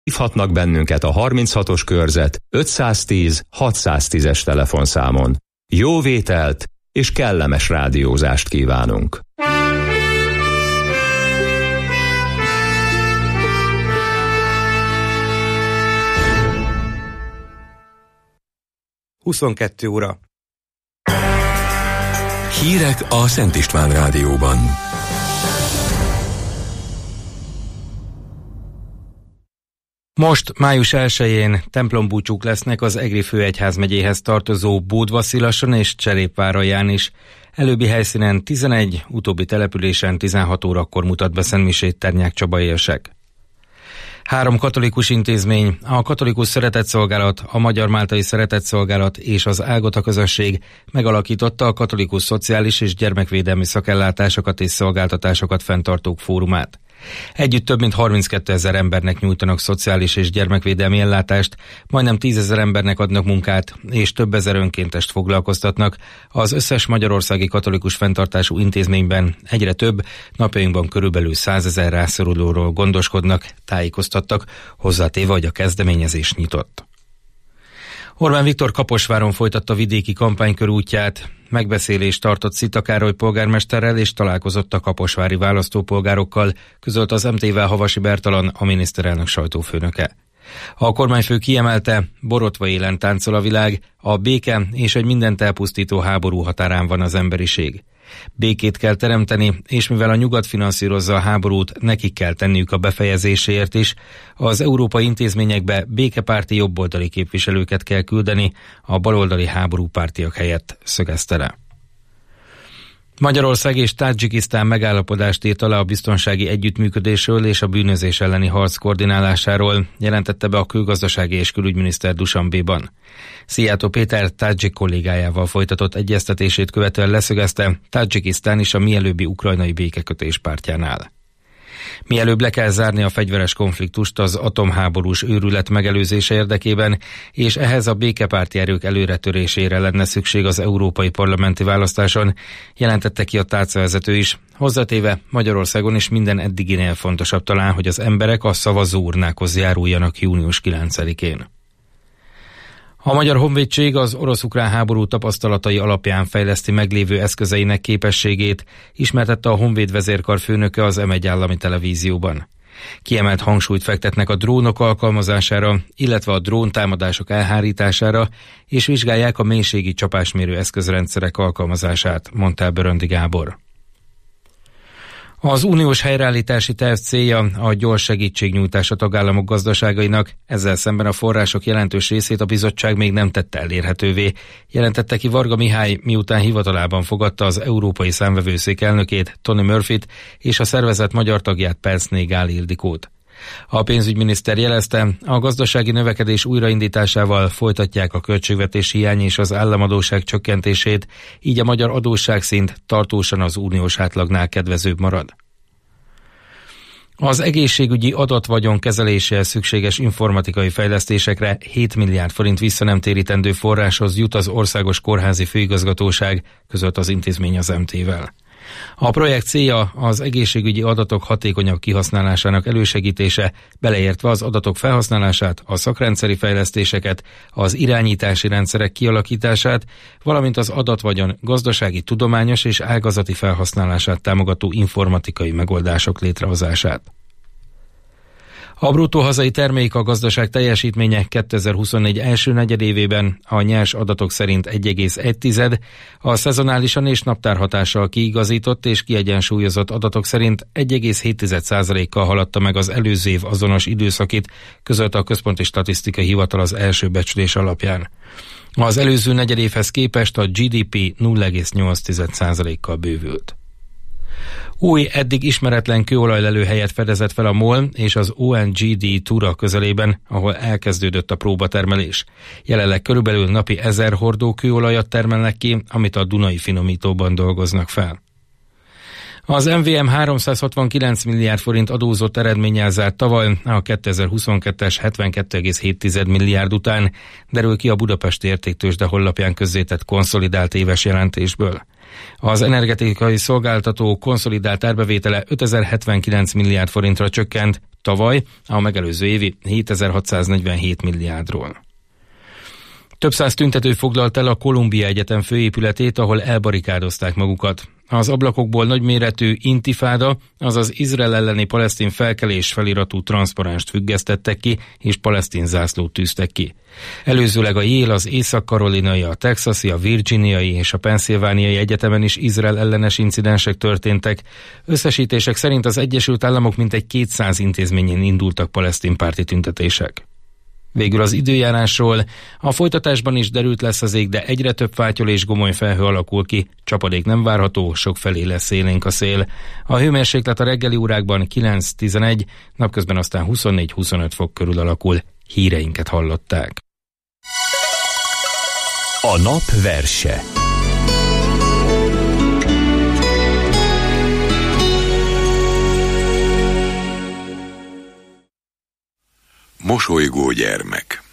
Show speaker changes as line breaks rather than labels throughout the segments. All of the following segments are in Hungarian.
Hívhatnak bennünket a 36-os körzet 510 610-es telefonszámon. Jó vételt és kellemes rádiózást kívánunk!
Huszonkettő óra.
Hírek a Szent István Rádióban.
Most, május 1-én templombúcsúk lesznek az Egri főegyházmegyéhez tartozó Bódvasszilason és Cserépváralján is. Előbbi helyszínen 11, utóbbi településen 16 órakor mutat be szentmisét Ternyák Csaba érsek. 3 katolikus intézmény, a Katolikus Szeretetszolgálat, a Magyar-Máltai Szeretetszolgálat és az Ágota közösség megalakította a Katolikus Szociális és Gyermekvédelmi Szakellátásokat és Szolgáltatásokat fenntartók fórumát. Együtt több mint 32 000 embernek nyújtanak szociális és gyermekvédelmi ellátást, majdnem 10 000 embernek adnak munkát, és több ezer önkéntest foglalkoztatnak. Az összes magyarországi katolikus fenntartású intézményben egyre több, napjainkban körülbelül 100 000 rászorulóról gondoskodnak, tájékoztattak, hozzátéve, hogy a kezdeményezés nyitott. Orbán Viktor Kaposváron folytatta vidéki kampánykörútját, megbeszélést tartott Szita Károly polgármesterrel és találkozott a kaposvári választópolgárokkal, közölt az MT-vel Havasi Bertalan, a miniszterelnök sajtófőnöke. A kormányfő kiemelte, borotva élen táncol a világ, a béke és egy mindent elpusztító háború határán van az emberiség. Békét kell teremteni, és mivel a nyugat finanszírozza a háborút, nekik kell tenniük a befejezéséért is. Az európai intézményekbe békepárti jobboldali képviselőket kell küldeni, a baloldali háborúpártiak helyett, szögezte le. Magyarország és Tadzsikisztán megállapodást írt alá a biztonsági együttműködésről és a bűnözés elleni harc koordinálásáról, jelentette be a külgazdasági és külügyminiszter Dushanbéban. Szijjártó Péter tadzsik kollégájával folytatott egyeztetését követően leszögezte, Tadzsikisztán is a mielőbbi ukrajnai békekötés pártjánál. Mielőbb le kell zárni a fegyveres konfliktust az atomháborús őrület megelőzése érdekében, és ehhez a békepárti erők előretörésére lenne szükség az európai parlamenti választáson, jelentette ki a tárcavezető is, hozzátéve Magyarországon is minden eddiginél fontosabb talán, hogy az emberek a szavazóurnákhoz járuljanak június 9-én. A Magyar Honvédség az orosz-ukrán háború tapasztalatai alapján fejleszti meglévő eszközeinek képességét, ismertette a Honvéd vezérkar főnöke az M1 állami televízióban. Kiemelt hangsúlyt fektetnek a drónok alkalmazására, illetve a dróntámadások elhárítására, és vizsgálják a mélységi csapásmérő eszközrendszerek alkalmazását, mondta el Böröndi Gábor. Az uniós helyreállítási terv célja a gyors segítségnyújtás a tagállamok gazdaságainak, ezzel szemben a források jelentős részét a bizottság még nem tette elérhetővé, jelentette ki Varga Mihály, miután hivatalában fogadta az Európai Számvevőszék elnökét, Tony Murphyt, és a szervezet magyar tagját, Percné Gál Ildikót. A pénzügyminiszter jelezte, a gazdasági növekedés újraindításával folytatják a költségvetési hiány és az államadósság csökkentését, így a magyar adósságszint tartósan az uniós átlagnál kedvezőbb marad. Az egészségügyi adatvagyon kezeléséhez szükséges informatikai fejlesztésekre 7 milliárd forint visszanemtérítendő forráshoz jut az Országos Kórházi Főigazgatóság, közölt az intézmény az MT-vel. A projekt célja az egészségügyi adatok hatékonyabb kihasználásának elősegítése, beleértve az adatok felhasználását, a szakrendszeri fejlesztéseket, az irányítási rendszerek kialakítását, valamint az adatvagyon gazdasági, tudományos és ágazati felhasználását támogató informatikai megoldások létrehozását. A bruttó hazai termék, a gazdaság teljesítménye 2024 első negyedévében a nyers adatok szerint 1,1, a szezonálisan és naptárhatással kiigazított és kiegyensúlyozott adatok szerint 1,7%-kal haladta meg az előző év azonos időszakit, közölte a Központi Statisztikai Hivatal az első becslés alapján. Az előző negyedévhez képest a GDP 0,8%-kal bővült. Új, eddig ismeretlen kőolajlelőhelyet fedezett fel a MOL és az ONGD Tura közelében, ahol elkezdődött a próbatermelés. Jelenleg körülbelül napi 1000 hordó kőolajat termelnek ki, amit a Dunai finomítóban dolgoznak fel. Az MVM 369 milliárd forint adózott eredménnyel zárt tavaly a 2022-es 72,7 milliárd után, derül ki a Budapesti Értéktőzsde honlapján közzétett konszolidált éves jelentésből. Az energetikai szolgáltató konszolidált árbevétele 5079 milliárd forintra csökkent, tavaly a megelőző évi 7647 milliárdról. Több száz tüntető foglalt el a Columbia Egyetem főépületét, ahol elbarikádozták magukat. Az ablakokból nagyméretű intifáda, azaz Izrael elleni palesztin felkelés feliratú transzparenst függesztettek ki, és palesztin zászlót tűztek ki. Előzőleg a Yale, az észak-karolinai, a texasi, a virginiai és a pennsylvániai egyetemen is Izrael ellenes incidensek történtek. Összesítések szerint az Egyesült Államok mintegy 200 intézményén indultak palesztin párti tüntetések. Végül az időjárásról. A folytatásban is derült lesz az ég, de egyre több fátyol és gomoly felhő alakul ki. Csapadék nem várható, sokfelé lesz élénk a szél. A hőmérséklet a reggeli órákban 9-11, napközben aztán 24-25 fok körül alakul. Híreinket hallották.
A nap verse.
Mosolygó gyermek.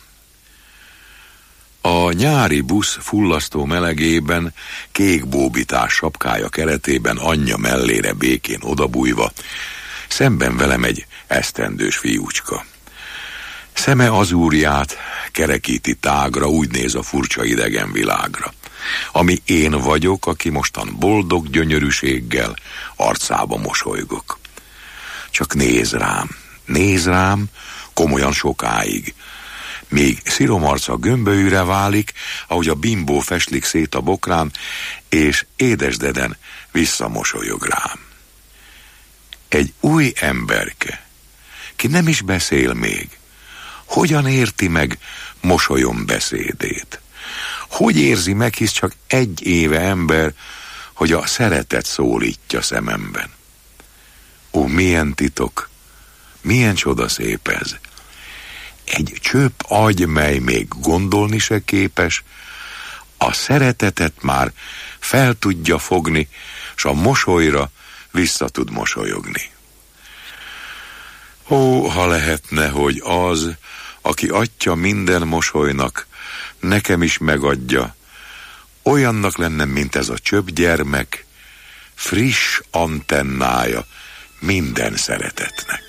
A nyári busz fullasztó melegében, kék bóbitás sapkája keretében anyja mellére békén odabújva, szemben velem egy esztendős fiúcska. Szeme azúrját kerekíti tágra, úgy néz a furcsa idegen világra, ami én vagyok, aki mostan boldog gyönyörűséggel arcába mosolygok. Csak néz rám, komolyan sokáig, míg sziromarca gömbölyűre válik, ahogy a bimbó feslik szét a bokrán, és édesdeden visszamosolyog rám. Egy új emberke, ki nem is beszél még, hogyan érti meg mosolyom beszédét? Hogy érzi meg, hisz csak egy éve ember, hogy a szeretet szólítja szememben? Ó, milyen titok, milyen csodaszép ez! Egy csöpp agy, mely még gondolni se képes, a szeretetet már fel tudja fogni, s a mosolyra vissza tud mosolyogni. Ó, ha lehetne, hogy az, aki adja minden mosolynak, nekem is megadja, olyannak lennem, mint ez a csöpp gyermek, friss antennája minden szeretetnek.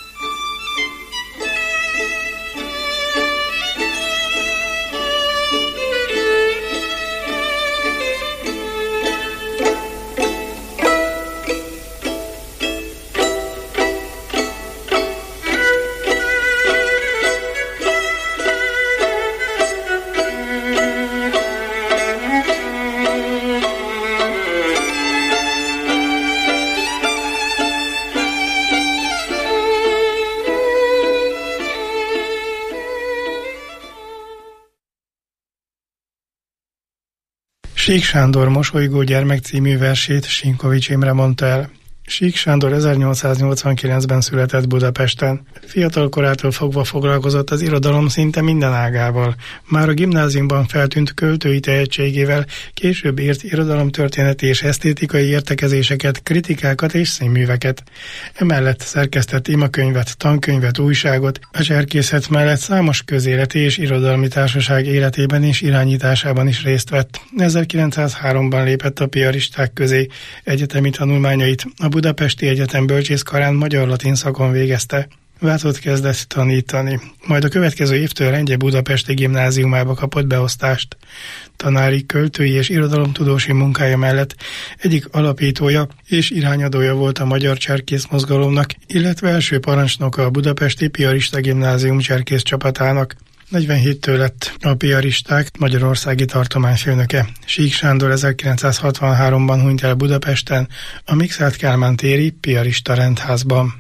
Sík Sándor Mosolygó gyermek című versét Sinkovics Imre mondta el. Sík Sándor 1889-ben született Budapesten. Fiatal korától fogva foglalkozott az irodalom szinte minden ágával. Már a gimnáziumban feltűnt költői tehetségével, később írt irodalomtörténeti és esztétikai értekezéseket, kritikákat és színműveket. Emellett szerkesztett imakönyvet, tankönyvet, újságot, a cserkészet mellett számos közéleti és irodalmi társaság életében és irányításában is részt vett. 1903-ban lépett a piaristák közé, egyetemi tanulmányait a Budapesti Egyetem bölcsészkarán magyar-latin szakon végezte. Vácot kezdett tanítani, majd a következő évtől Rendje budapesti gimnáziumába kapott beosztást. Tanári, költői és irodalomtudósi munkája mellett egyik alapítója és irányadója volt a magyar cserkész mozgalomnak, illetve első parancsnoka a budapesti piarista gimnázium cserkész csapatának. 47-től lett a piaristák magyarországi tartományfőnöke. Sík Sándor 1963-ban hunyt el Budapesten, a Mikszáth Kálmán téri piarista rendházban.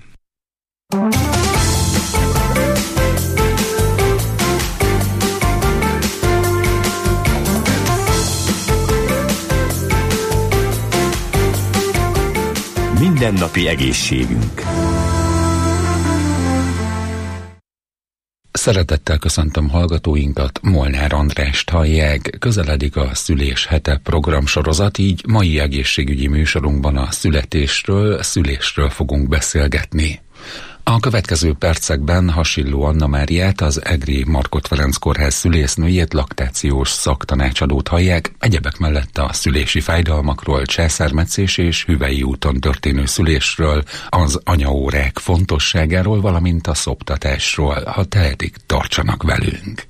Mindennapi egészségünk.
Szeretettel köszöntöm hallgatóinkat, Molnár Andrást hallják, közeledik a Szülés hete programsorozat, így mai egészségügyi műsorunkban a szülésről fogunk beszélgetni. A következő percekben Hasilló Anna Máriát, az Egri Markhot Ferenc Kórház szülésznőjét, laktációs szaktanácsadót hallják, egyebek mellett a szülési fájdalmakról, császármetszés és hüvei úton történő szülésről, az anyaórák fontosságáról, valamint a szoptatásról. Ha tehetik, tartsanak velünk!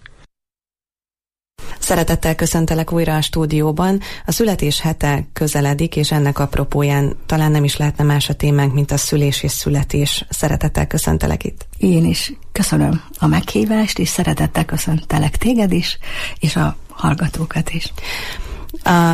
Szeretettel köszöntelek újra a stúdióban. A születés hete közeledik, és ennek apropóján talán nem is lehetne más a témánk, mint a szülés és születés. Szeretettel köszöntelek itt.
Én is köszönöm a meghívást, és szeretettel köszöntelek téged is, és a hallgatókat is.
A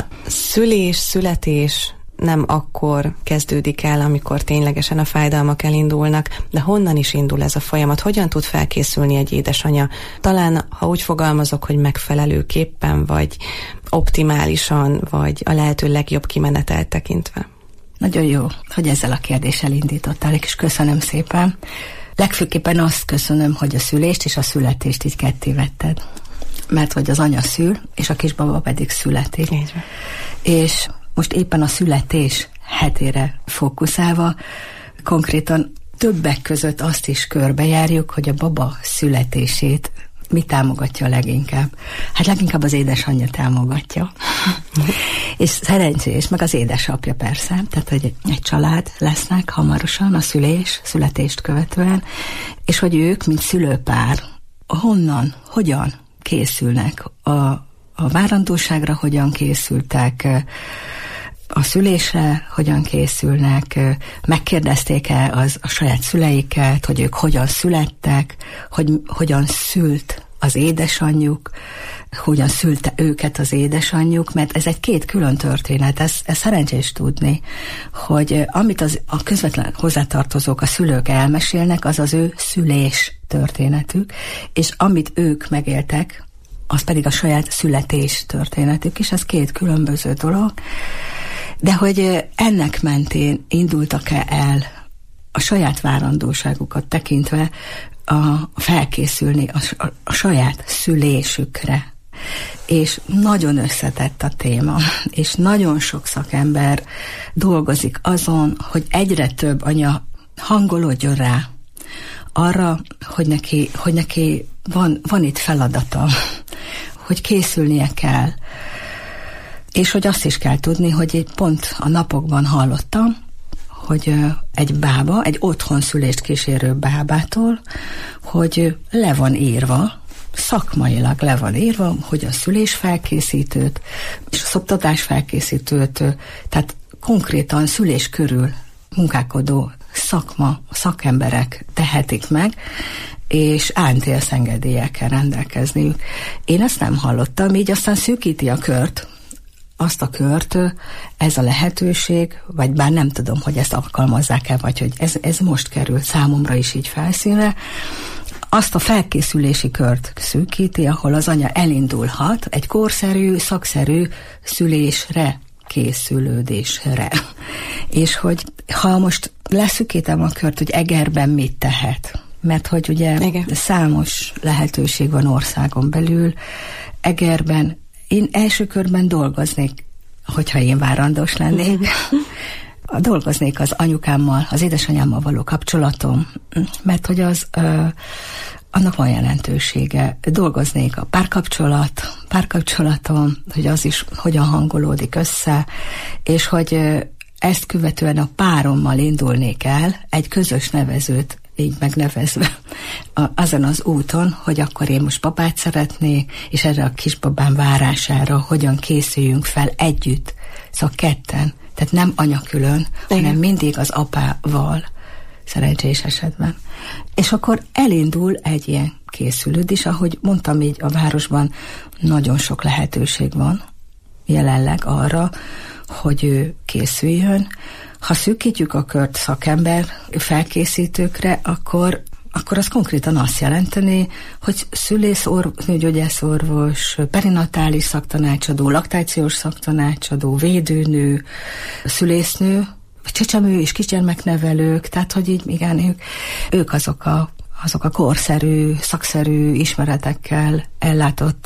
születés nem akkor kezdődik el, amikor ténylegesen a fájdalmak elindulnak, de honnan is indul ez a folyamat? Hogyan tud felkészülni egy édesanya? Talán, ha úgy fogalmazok, hogy megfelelőképpen, vagy optimálisan, vagy a lehető legjobb kimenetelt tekintve.
Nagyon jó, hogy ezzel a kérdéssel indítottál, és köszönöm szépen. Legfőképpen azt köszönöm, hogy a szülést és a születést így ketté vetted. Mert hogy az anya szül, és a kisbaba pedig születik. És most éppen a születés hetére fókuszálva, konkrétan többek között azt is körbejárjuk, hogy a baba születését mi támogatja leginkább? Hát leginkább az édesanyja támogatja. És szerencsés, meg az édesapja persze, tehát hogy egy család lesznek hamarosan a születést követően, és hogy ők, mint szülőpár, honnan, hogyan készülnek a várandóságra, hogyan készültek, a szülésre hogyan készülnek, megkérdezték-e a saját szüleiket, hogy ők hogyan születtek, hogy hogyan szült az édesanyjuk, hogyan szülte őket az édesanyjuk, mert ez egy két külön történet, ez szerencsés tudni, hogy amit a közvetlen hozzátartozók, a szülők elmesélnek, az az ő szülés történetük, és amit ők megéltek, az pedig a saját születés történetük, és ez két különböző dolog. De hogy ennek mentén indultak-e el a saját várandóságukat tekintve felkészülni a saját szülésükre. És nagyon összetett a téma, és nagyon sok szakember dolgozik azon, hogy egyre több anya hangolódjon rá arra, hogy neki van itt feladata, hogy készülnie kell. És hogy azt is kell tudni, hogy pont a napokban hallottam, hogy egy otthon szülést kísérő bábától, hogy le van írva, szakmailag le van írva, hogy a szülésfelkészítőt és a szoptatásfelkészítőt, tehát konkrétan szülés körül munkálkodó szakemberek tehetik meg, és ántélszengedéllyel kell rendelkezniük. Én ezt nem hallottam, így aztán szűkíti azt a kört, ez a lehetőség, vagy bár nem tudom, hogy ezt alkalmazzák-e, vagy hogy ez most kerül számomra is így felszínre, azt a felkészülési kört szűkíti, ahol az anya elindulhat egy korszerű, szakszerű szülésre, készülődésre. És hogy ha most leszűkítem a kört, hogy Egerben mit tehet, mert hogy ugye számos lehetőség van országon belül, Egerben én első körben dolgoznék, hogyha én várandós lennék, dolgoznék az anyukámmal, az édesanyámmal való kapcsolatom, mert hogy annak van jelentősége. Dolgoznék a párkapcsolatom, hogy az is hogyan hangolódik össze, és hogy ezt követően a párommal indulnék el, egy közös nevezőt így megnevezve azon az úton, hogy akkor én most babát szeretnék, és erre a kisbabám várására hogyan készüljünk fel együtt, szóval ketten, tehát nem anya külön, hanem mindig az apával, szerencsés esetben. És akkor elindul egy ilyen készülődés, ahogy mondtam, így a városban nagyon sok lehetőség van jelenleg arra, hogy ő készüljön. Ha szűkítjük a kört szakember felkészítőkre, akkor az konkrétan azt jelenteni, hogy szülész, nőgyógyászorvos, perinatális szaktanácsadó, laktációs szaktanácsadó, védőnő, szülésznő, csecsemő és kisgyermeknevelők, tehát hogy így igen, ők azok a korszerű, szakszerű ismeretekkel ellátott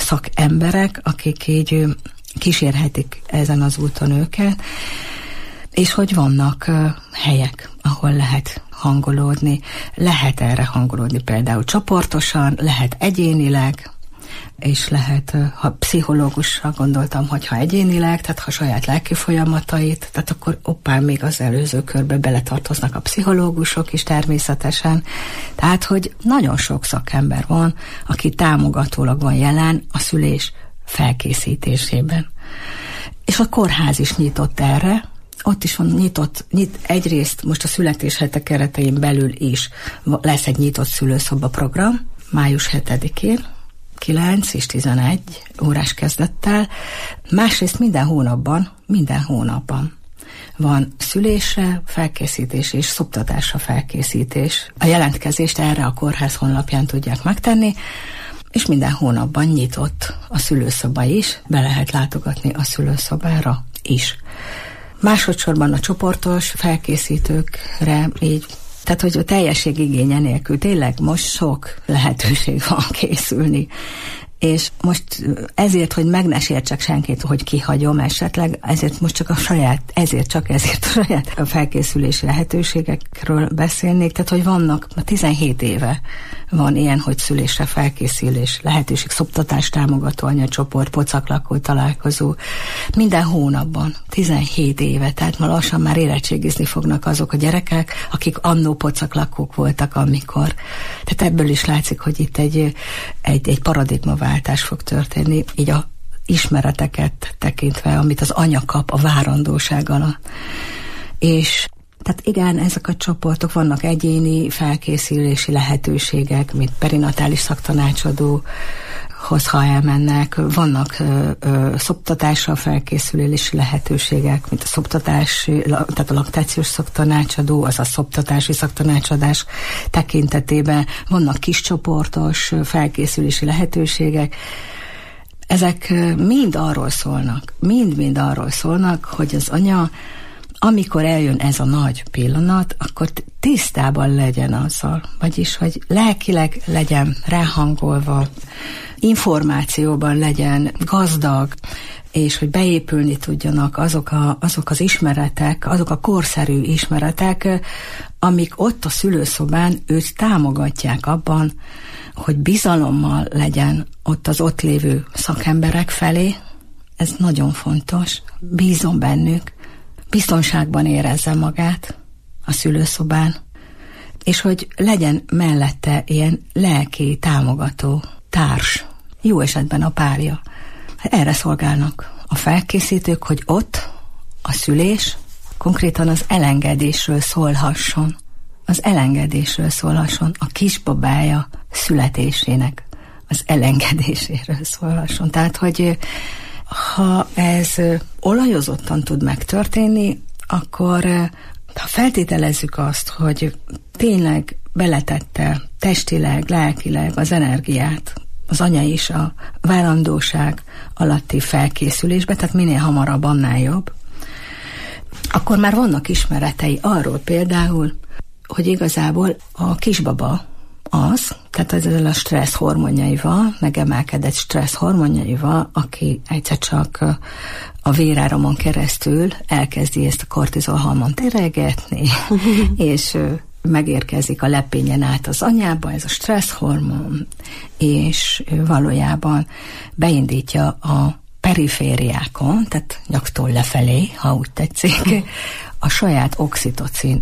szakemberek, akik így kísérhetik ezen az úton őket. És hogy vannak helyek, ahol lehet hangolódni, lehet erre hangolódni például csoportosan, lehet egyénileg, és lehet, ha pszichológusra gondoltam, hogyha egyénileg, tehát ha saját lelki folyamatait, tehát akkor oppán még az előző körbe beletartoznak a pszichológusok is természetesen. Tehát, hogy nagyon sok szakember van, aki támogatólag van jelen a szülés felkészítésében. És a kórház is nyitott erre, ott is van nyit egyrészt most a születéshete keretein belül is lesz egy nyitott szülőszoba program, május 7-én, 9 és 11 órás kezdettel. Másrészt minden hónapban van szülésre felkészítés és szoptatásra felkészítés. A jelentkezést erre a kórház honlapján tudják megtenni, és minden hónapban nyitott a szülőszoba is, be lehet látogatni a szülőszobára is. Másodszorban a csoportos felkészítőkre így, tehát hogy a teljesség igénye nélkül tényleg most sok lehetőség van készülni. És most ezért, hogy meg ne sértsek senkit, hogy kihagyom esetleg, ezért most csak a saját felkészülési lehetőségekről beszélnék, tehát hogy vannak, 17 éve van ilyen, hogy szülésre felkészülés, lehetőség, szoptatás támogató anyacsoport, pocaklakó találkozó, minden hónapban, 17 éve, tehát ma lassan már érettségizni fognak azok a gyerekek, akik annó pocaklakók voltak, amikor. Tehát ebből is látszik, hogy itt egy paradigmaváltás fog történni, így a ismereteket tekintve, amit az anya kap a várandóság alatt. És tehát igen, ezek a csoportok, vannak egyéni felkészülési lehetőségek, mint perinatális szaktanácsadóhoz, ha elmennek, vannak szoptatással felkészülési lehetőségek, mint a szoptatási, tehát a laktációs szaktanácsadó, az a szoptatási szaktanácsadás tekintetében, vannak kiscsoportos felkészülési lehetőségek. Ezek mind arról szólnak, hogy az anya, amikor eljön ez a nagy pillanat, akkor tisztában legyen azzal, vagyis, hogy lelkileg legyen ráhangolva, információban legyen gazdag, és hogy beépülni tudjanak azok az ismeretek, azok a korszerű ismeretek, amik ott a szülőszobán őt támogatják abban, hogy bizalommal legyen ott az ott lévő szakemberek felé. Ez nagyon fontos. Bízom bennük, biztonságban érezze magát a szülőszobán, és hogy legyen mellette ilyen lelki támogató társ, jó esetben a párja. Erre szolgálnak a felkészítők, hogy ott a szülés konkrétan az elengedésről szólhasson. Az elengedésről szólhasson, a kisbabája születésének az elengedéséről szólhasson. Tehát, hogy ha ez olajozottan tud megtörténni, akkor ha feltételezzük azt, hogy tényleg beletette testileg, lelkileg az energiát, az anya is a várandóság alatti felkészülésbe, tehát minél hamarabb, annál jobb, akkor már vannak ismeretei arról például, hogy igazából a kisbaba tehát ezzel a stressz hormonjaival, megemelkedett stressz hormonjaival, aki egyszer csak a véráramon keresztül elkezdi ezt a kortizol hormont éregetni, és megérkezik a lepényen át az anyába, ez a stressz hormon, és valójában beindítja a perifériákon, tehát nyaktól lefelé, ha úgy tetszik, a saját oxitocin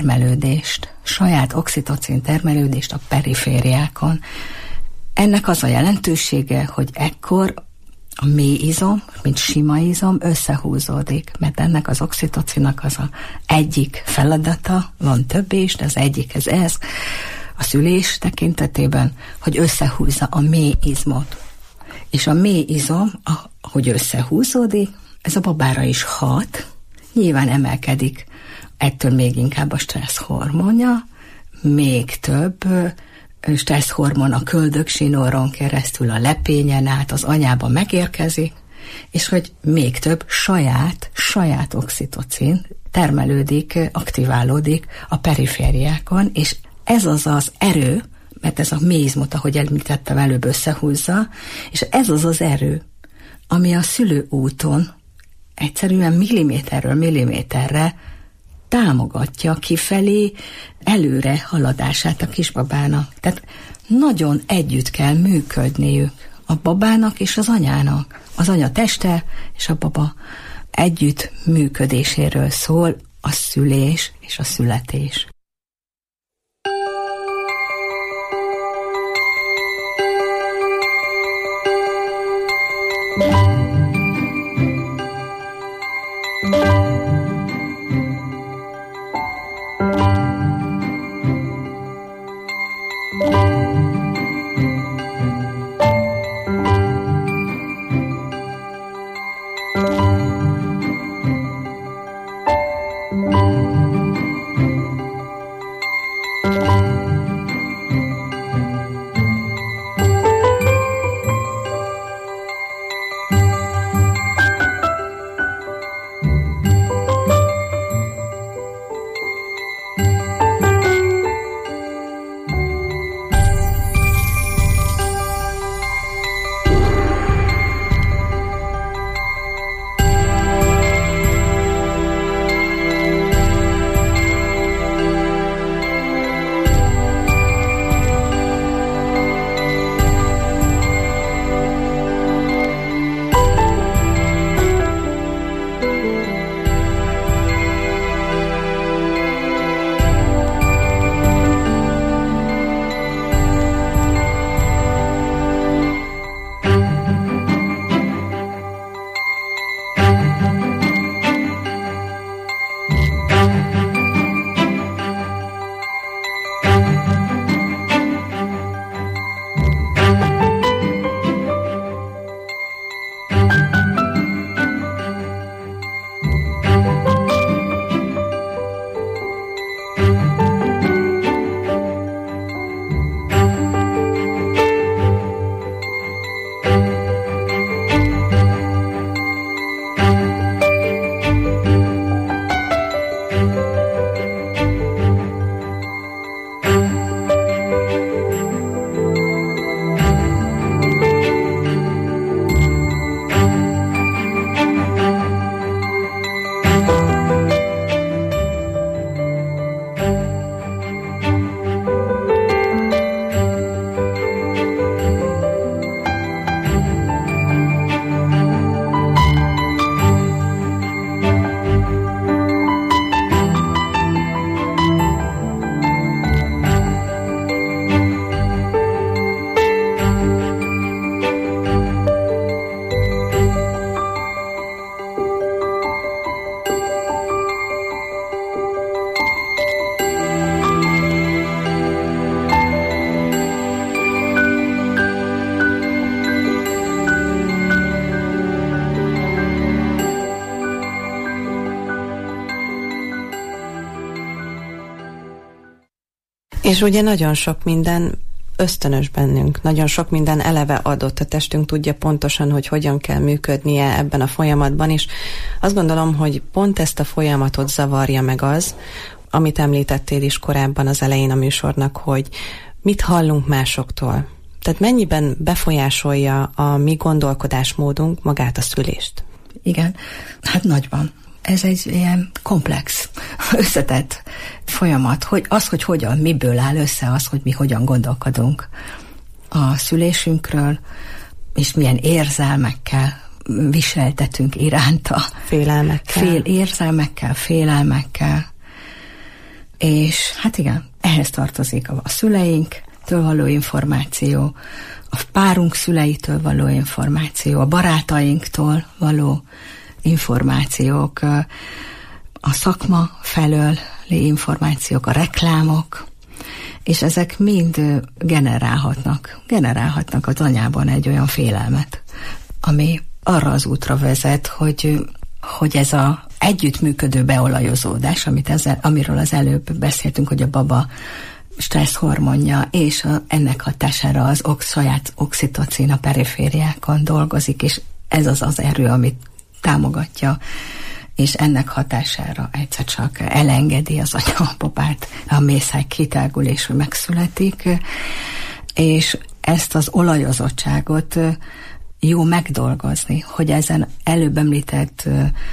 termelődést a perifériákon. Ennek az a jelentősége, hogy ekkor a mély izom, mint sima izom összehúzódik, mert ennek az oxitocinak az a egyik feladata, van több is, de az egyik ez a szülés tekintetében, hogy összehúzza a mély izmot. És a mély izom, ahogy összehúzódik, ez a babára is hat, nyilván emelkedik ettől még inkább a stressz hormonja, még több stressz hormon a köldöksinoron keresztül a lepényen át az anyába megérkezik, és hogy még több saját oxitocin termelődik, aktiválódik a perifériákon, és ez az erő, mert ez a mélyizmot, ahogy említettem, előbb összehúzza, és ez az erő, ami a szülőúton egyszerűen milliméterről milliméterre támogatja kifelé előre haladását a kisbabának. Tehát nagyon együtt kell működniük a babának és az anyának. Az anya teste és a baba együtt működéséről szól a szülés és a születés.
És ugye nagyon sok minden ösztönös bennünk, nagyon sok minden eleve adott, a testünk tudja pontosan, hogy hogyan kell működnie ebben a folyamatban, és azt gondolom, hogy pont ezt a folyamatot zavarja meg az, amit említettél is korábban az elején a műsornak, hogy mit hallunk másoktól. Tehát mennyiben befolyásolja a mi gondolkodásmódunk magát a szülést?
Igen, hát nagyban. Ez egy ilyen komplex, összetett folyamat, hogy hogyan, miből áll össze az, hogy mi hogyan gondolkodunk a szülésünkről, és milyen érzelmekkel viseltetünk iránta. Érzelmekkel, félelmekkel. És hát igen, ehhez tartozik a szüleinktől való információ, a párunk szüleitől való információ, a barátainktól való információk, a szakma felőli információk, a reklámok, és ezek mind generálhatnak az anyában egy olyan félelmet, ami arra az útra vezet, hogy ez az együttműködő beolajozódás, amiről az előbb beszéltünk, hogy a baba stressz hormonja, és ennek hatására az saját oxitocin a perifériákon dolgozik, és ez az erő, amit támogatja, és ennek hatására egyszer csak elengedi az anya a babát, a mészáj kitágul, és ő megszületik, és ezt az olajozottságot jó megdolgozni, hogy ezen előbb említett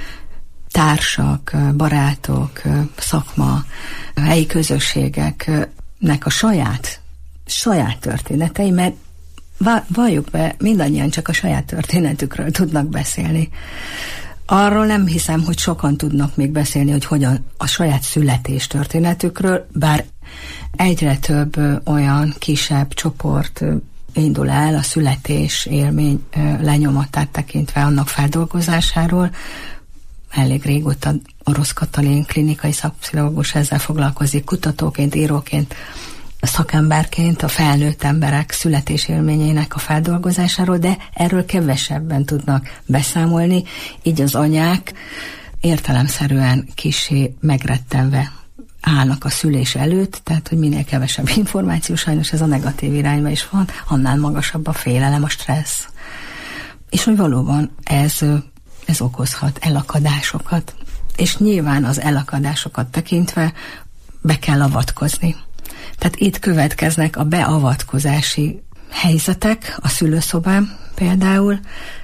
társak, barátok, szakma, helyi közösségeknek a saját történetei, mert valljuk be, mindannyian csak a saját történetükről tudnak beszélni. Arról nem hiszem, hogy sokan tudnak még beszélni, hogy hogyan a saját születés történetükről, bár egyre több olyan kisebb csoport indul el a születés élmény lenyomatát tekintve annak feldolgozásáról. Elég régóta Orosz Katalin klinikai szakpszichológus ezzel foglalkozik, kutatóként, íróként, szakemberként a felnőtt emberek születésélményének a feldolgozásáról, de erről kevesebben tudnak beszámolni, így az anyák értelemszerűen kissé megrettenve állnak a szülés előtt, tehát hogy minél kevesebb információ, sajnos ez a negatív irányba is van, annál magasabb a félelem, a stressz. És hogy valóban ez okozhat elakadásokat. És nyilván az elakadásokat tekintve be kell avatkozni. Tehát itt következnek a beavatkozási helyzetek, a szülőszobán például,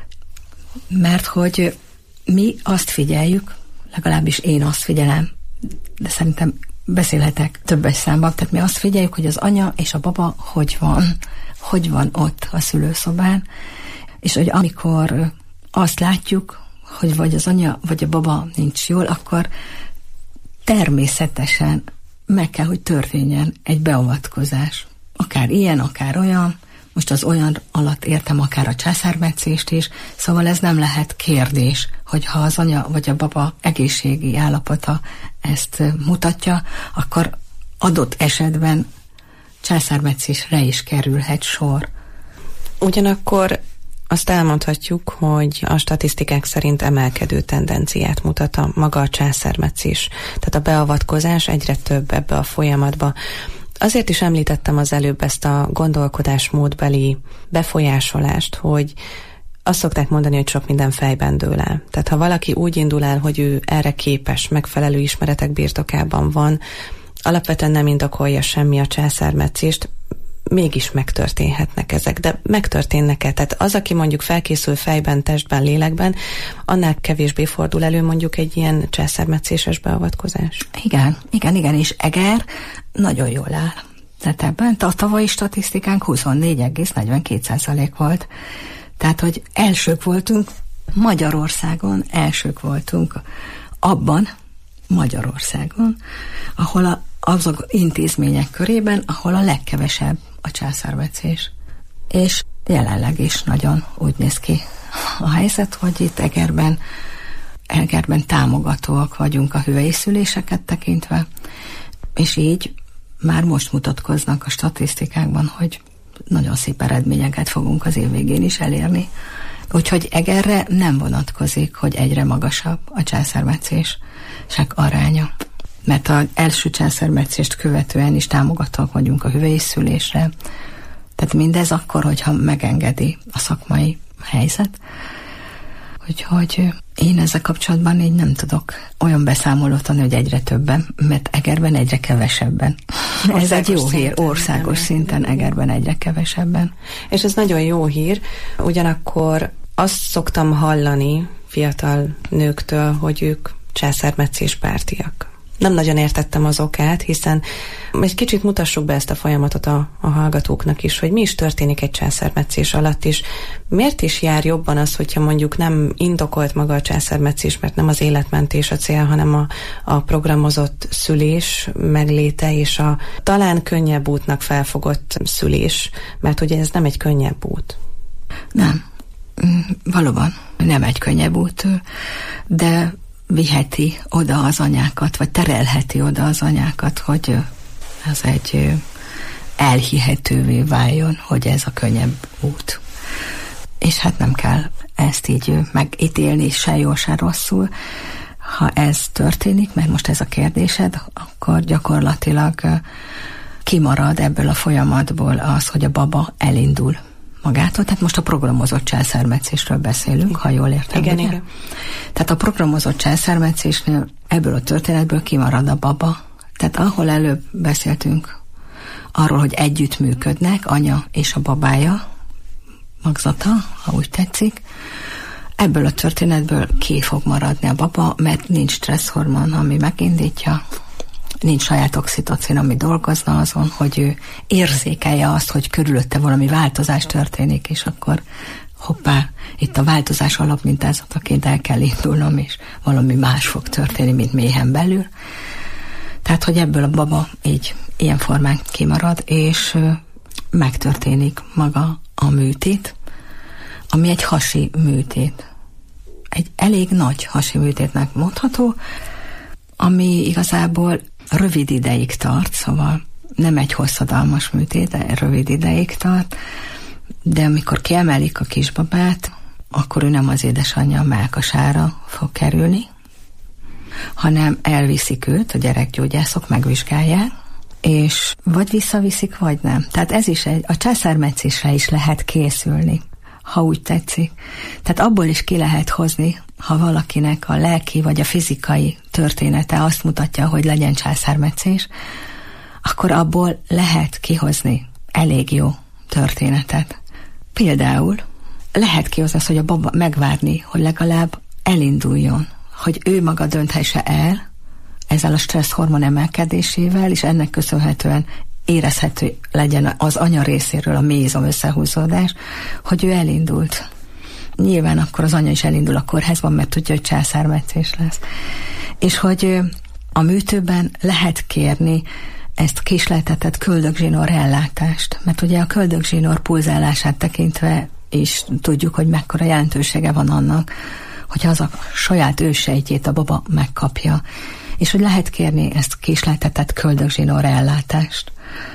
mert hogy mi azt figyeljük, legalábbis én azt figyelem, de szerintem beszélhetek többes számban, tehát mi azt figyeljük, hogy az anya és a baba hogy van ott a szülőszobán, és hogy amikor azt látjuk, hogy vagy az anya, vagy a baba nincs jól, akkor természetesen meg kell, hogy történjen egy beavatkozás. Akár ilyen, akár olyan. Most az olyan alatt értem akár a császármetszést is, szóval ez nem lehet kérdés, hogyha az anya vagy a baba egészségi állapota ezt mutatja, akkor adott esetben császármetszésre is kerülhet sor.
Ugyanakkor azt elmondhatjuk, hogy a statisztikák szerint emelkedő tendenciát mutat a maga a császármetszés. Tehát a beavatkozás egyre több ebbe a folyamatba. Azért is említettem az előbb ezt a gondolkodásmódbeli befolyásolást, hogy azt szokták mondani, hogy sok minden fejben dől el. Tehát ha valaki úgy indul el, hogy ő erre képes, megfelelő ismeretek birtokában van, alapvetően nem indokolja semmi a császármetszést, mégis megtörténhetnek ezek, de megtörténnek-e? Tehát az, aki mondjuk felkészül fejben, testben, lélekben, annál kevésbé fordul elő mondjuk egy ilyen császármetszéses beavatkozás?
Igen, és Eger nagyon jól áll. Tehát ebben a tavalyi statisztikánk 24,42% volt. Tehát, hogy elsők voltunk Magyarországon, ahol azok intézmények körében, ahol a legkevesebb a császármetszés. És jelenleg is nagyon úgy néz ki a helyzet, hogy itt Egerben támogatóak vagyunk a hüvely szüléseket tekintve, és így már most mutatkoznak a statisztikákban, hogy nagyon szép eredményeket fogunk az év végén is elérni. Úgyhogy Egerre nem vonatkozik, hogy egyre magasabb a császármetszések aránya. Mert az első császármetszést követően is támogatóak vagyunk a hüvelyszülésre. Tehát mindez akkor, hogyha megengedi a szakmai helyzet. Úgyhogy én ezzel kapcsolatban így nem tudok olyan beszámolót adni, hogy egyre többen, mert Egerben egyre kevesebben. Ez egy jó hír, országos szinten Egerben egyre kevesebben.
És ez nagyon jó hír, ugyanakkor azt szoktam hallani fiatal nőktől, hogy ők császármetszéspártiak. Nem nagyon értettem az okát, hiszen egy kicsit mutassuk be ezt a folyamatot a hallgatóknak is, hogy mi is történik egy császármetszés alatt is. Miért is jár jobban az, hogyha mondjuk nem indokolt maga a császármetszés, mert nem az életmentés a cél, hanem a programozott szülés megléte és a talán könnyebb útnak felfogott szülés, mert ugye ez nem egy könnyebb út.
Nem. Valóban nem egy könnyebb út, de viheti oda az anyákat, vagy terelheti oda az anyákat, hogy ez egy elhihetővé váljon, hogy ez a könnyebb út. És hát nem kell ezt így megítélni se jól, se rosszul. Ha ez történik, mert most ez a kérdésed, akkor gyakorlatilag kimarad ebből a folyamatból az, hogy a baba elindul magától, tehát most a programozott császármetszésről beszélünk, ha jól értem.
Igen.
Tehát a programozott császármetszésnél ebből a történetből kimarad a baba. Tehát ahol előbb beszéltünk arról, hogy együtt működnek, anya és a babája, magzata, ha úgy tetszik. Ebből a történetből ki fog maradni a baba, mert nincs stresszhormon, ami megindítja, nincs saját oxitocin, ami dolgozna azon, hogy ő érzékelje azt, hogy körülötte valami változás történik, és akkor hoppá, itt a változás alapmintázataként el kell indulnom, és valami más fog történni, mint méhen belül. Tehát, hogy ebből a baba így ilyen formán kimarad, és megtörténik maga a műtét, ami egy hasi műtét. Egy elég nagy hasi műtétnek mondható, ami igazából rövid ideig tart, szóval nem egy hosszadalmas műtét, de rövid ideig tart, de amikor kiemelik a kisbabát, akkor ő nem az édesanyja mellkasára fog kerülni, hanem elviszik őt, a gyerekgyógyászok megvizsgálják, és vagy visszaviszik, vagy nem. Tehát ez is a császármetszésre is lehet készülni, ha úgy tetszik. Tehát abból is ki lehet hozni, ha valakinek a lelki vagy a fizikai története azt mutatja, hogy legyen császármetszés, akkor abból lehet kihozni elég jó történetet. Például lehet kihozni azt, hogy a baba megvárni, hogy legalább elinduljon, hogy ő maga dönthesse el ezzel a stresszhormon emelkedésével, és ennek köszönhetően érezhető legyen az anya részéről a mézom összehúzódás, hogy ő elindult. Nyilván akkor az anya is elindul a kórházban, mert tudja, hogy császármetszés lesz. És hogy a műtőben lehet kérni ezt kísérletett köldögzsinór ellátást, mert ugye a köldögzsinór pulzálását tekintve is tudjuk, hogy mekkora jelentősége van annak, hogy az a saját ősejtjét a baba megkapja, és hogy lehet kérni ezt kísérletett köldögzsinór ellátást.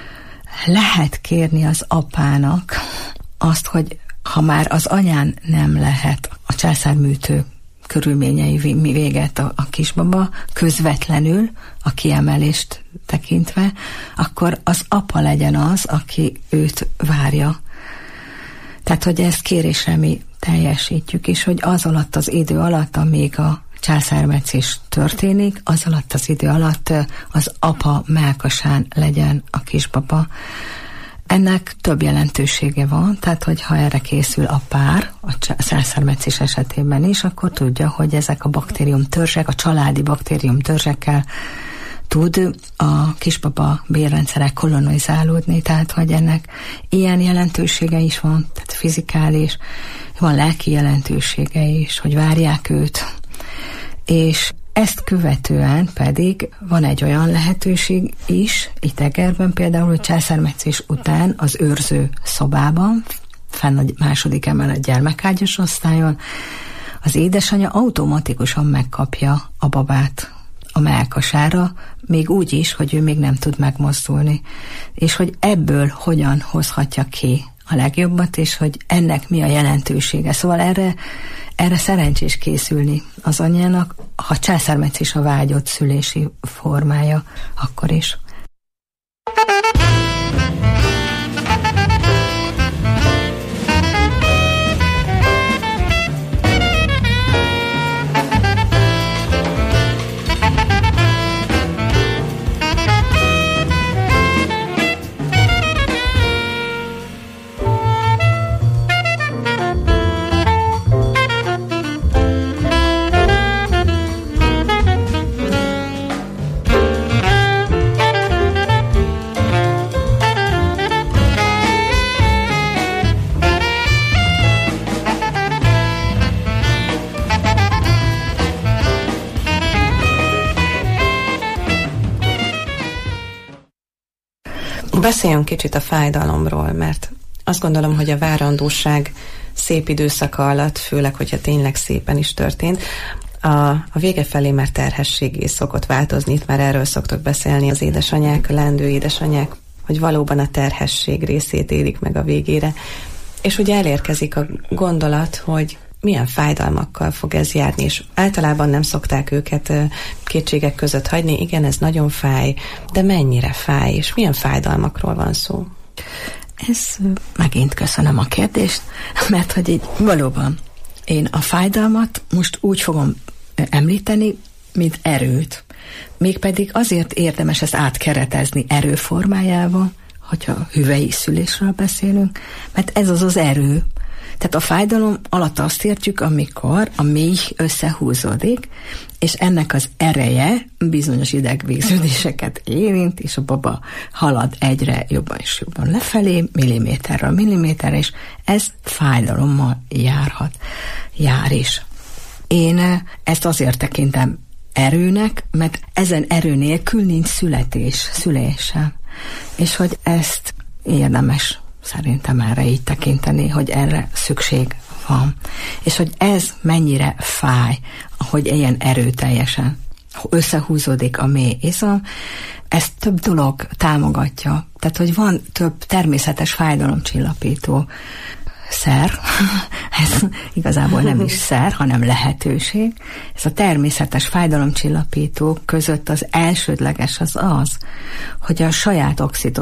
Lehet kérni az apának azt, hogy ha már az anyán nem lehet a császárműtő körülményei véget a kisbaba közvetlenül a kiemelést tekintve, akkor az apa legyen az, aki őt várja. Tehát, hogy ezt kérésre mi teljesítjük, és hogy az alatt az idő alatt, amíg a császármetszés történik, az alatt az idő alatt az apa mellkasán legyen a kisbaba. Ennek több jelentősége van, tehát hogyha erre készül a pár, a császármetszés esetében is, akkor tudja, hogy ezek a baktériumtörzsek, a családi baktériumtörzsekkel tud a kisbaba bélrendszere kolonizálódni, tehát hogy ennek ilyen jelentősége is van, tehát fizikális, van lelki jelentősége is, hogy várják őt, és ezt követően pedig van egy olyan lehetőség is, itt Egerben például, hogy császármetszés után az őrző szobában, fenn a második emelet gyermekágyas osztályon, az édesanyja automatikusan megkapja a babát a mellkasára, még úgy is, hogy ő még nem tud megmozdulni. És hogy ebből hogyan hozhatja ki a legjobbat, és hogy ennek mi a jelentősége. Szóval erre szerencsés készülni az anyának, ha császármetszés a vágyott szülési formája, akkor is.
Beszéljünk kicsit a fájdalomról, mert azt gondolom, hogy a várandóság szép időszaka alatt, főleg, hogyha tényleg szépen is történt, a vége felé már terhességé szokott változni, itt már erről szoktak beszélni az édesanyák, a leendő édesanyák, hogy valóban a terhesség részét élik meg a végére, és ugye elérkezik a gondolat, hogy milyen fájdalmakkal fog ez járni, és általában nem szokták őket kétségek között hagyni, igen, ez nagyon fáj, de mennyire fáj, és milyen fájdalmakról van szó?
Ez megint köszönöm a kérdést, mert hogy így valóban én a fájdalmat most úgy fogom említeni, mint erőt. Mégpedig azért érdemes ezt átkeretezni erőformájával, hogyha hüvei szülésről beszélünk, mert ez az az erő, Tehát a fájdalom alatt azt értjük, amikor a méh összehúzódik, és ennek az ereje bizonyos idegvégződéseket érint, és a baba halad egyre jobban és jobban lefelé, milliméterről milliméterre, és ez fájdalommal jár is. Én ezt azért tekintem erőnek, mert ezen erő nélkül nincs szülése. És hogy ezt érdemes szerintem erre így tekinteni, hogy erre szükség van. És hogy ez mennyire fáj, hogy ilyen erőteljesen összehúzódik a mély izom, ezt több dolog támogatja. Tehát, hogy van több természetes fájdalomcsillapító szer, ez igazából nem is szer, hanem lehetőség. Ez a természetes fájdalomcsillapítók között az elsődleges az, hogy a saját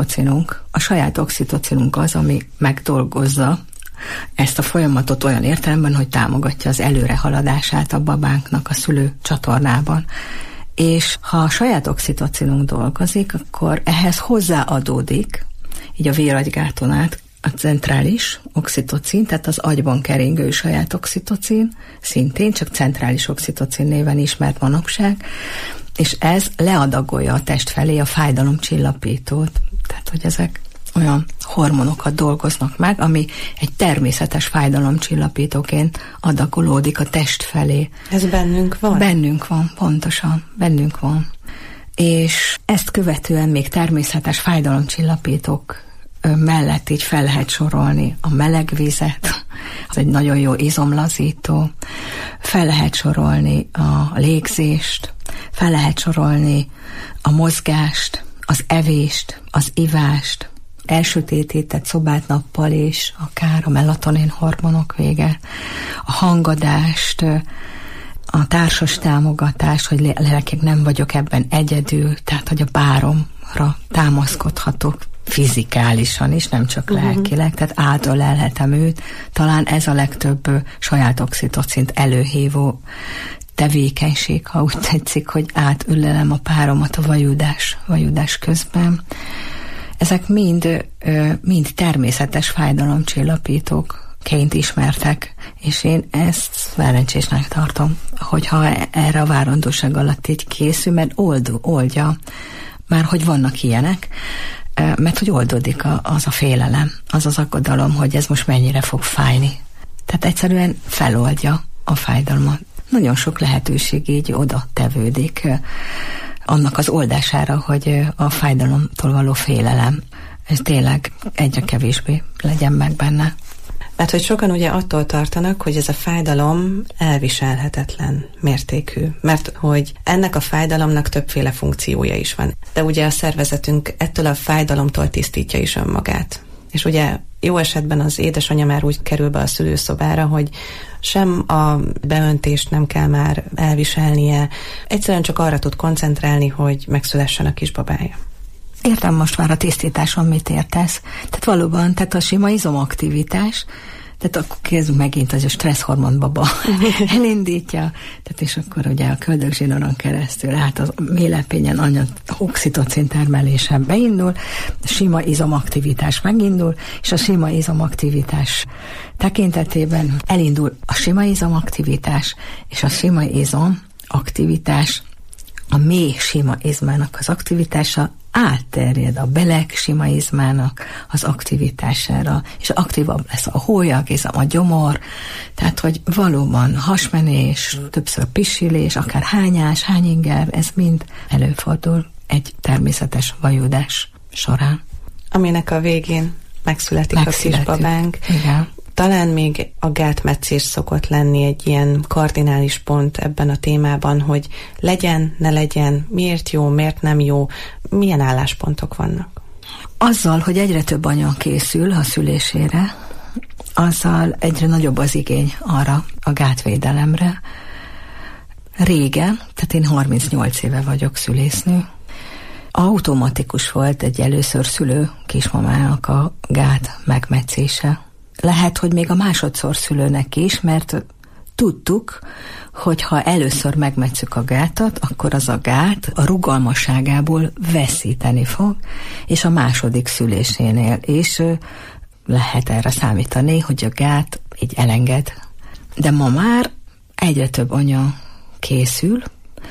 oxitocinunk az, ami megdolgozza ezt a folyamatot olyan értelemben, hogy támogatja az előrehaladását a babánknak a szülő csatornában. És ha a saját oxitocinunk dolgozik, akkor ehhez hozzáadódik, így a véragygáton át, a centrális oxitocin, tehát az agyban keringő saját oxitocin, szintén csak centrális oxitocin néven ismert manapság, és ez leadagolja a test felé a fájdalomcsillapítót. Tehát, hogy ezek olyan hormonokat dolgoznak meg, ami egy természetes fájdalomcsillapítóként adagolódik a test felé.
Ez bennünk van?
Bennünk van, pontosan, bennünk van. És ezt követően még természetes fájdalomcsillapítók mellett így fel lehet sorolni a meleg vizet, az egy nagyon jó izomlazító, fel lehet sorolni a légzést, fel lehet sorolni a mozgást, az evést, az ivást, elsötétített szobát nappal is, akár a melatonin hormonok vége, a hangadást, a társas támogatást, hogy lelkileg nem vagyok ebben egyedül, tehát hogy a páromra támaszkodhatok fizikálisan is, nem csak lelkileg, tehát átölelhetem őt. Talán ez a legtöbb saját oxitocint előhívó tevékenység, ha úgy tetszik, hogy átölelem a páromat a vajudás közben. Ezek mind természetes fájdalomcsillapítókként ismertek, és én ezt szerencsésnek tartom, hogyha erre a várandóság alatt így készül, mert oldja, már hogy vannak ilyenek, mert hogy oldódik az a félelem, az az aggodalom, hogy ez most mennyire fog fájni. Tehát egyszerűen feloldja a fájdalmat. Nagyon sok lehetőség így oda tevődik annak az oldására, hogy a fájdalomtól való félelem, ez tényleg egyre kevésbé legyen meg benne.
Mert hogy sokan ugye attól tartanak, hogy ez a fájdalom elviselhetetlen mértékű, mert hogy ennek a fájdalomnak többféle funkciója is van. De ugye a szervezetünk ettől a fájdalomtól tisztítja is önmagát. És ugye jó esetben az édesanyja már úgy kerül be a szülőszobára, hogy sem a beöntést nem kell már elviselnie, egyszerűen csak arra tud koncentrálni, hogy megszülessen a kisbabája.
Értem most már a tisztításon, mit értesz. Tehát valóban, tehát a sima izomaktivitás, tehát akkor kezdünk megint az a stresszhormon baba elindítja, tehát és akkor ugye a köldögzsinoron keresztül át az mélepényen anya oxitocin termelése beindul, a sima izomaktivitás megindul, és a sima izomaktivitás tekintetében elindul a sima izomaktivitás, és a sima izomaktivitás, a mély sima izmának az aktivitása átterjed a beleg sima izmának az aktivitására, és aktívabb lesz a hólyagizom, a gyomor, tehát, hogy valóban hasmenés, többször pisilés, akár hányás, hányinger, ez mind előfordul egy természetes vajudás során.
Aminek a végén megszületik a kisbabánk.
Igen.
Talán még a gátmetszés szokott lenni egy ilyen kardinális pont ebben a témában, hogy legyen, ne legyen, miért jó, miért nem jó, milyen álláspontok vannak?
Azzal, hogy egyre több anya készül a szülésére, azzal egyre nagyobb az igény arra a gátvédelemre. Régen, tehát én 38 éve vagyok szülésznő, automatikus volt egy először szülő kismamának a gát megmetszése. Lehet, hogy még a másodszor szülőnek is, mert tudtuk, hogy ha először megmetszük a gátat, akkor az a gát a rugalmasságából veszíteni fog, és a második szülésénél is lehet erre számítani, hogy a gát így elenged. De ma már egyre több anya készül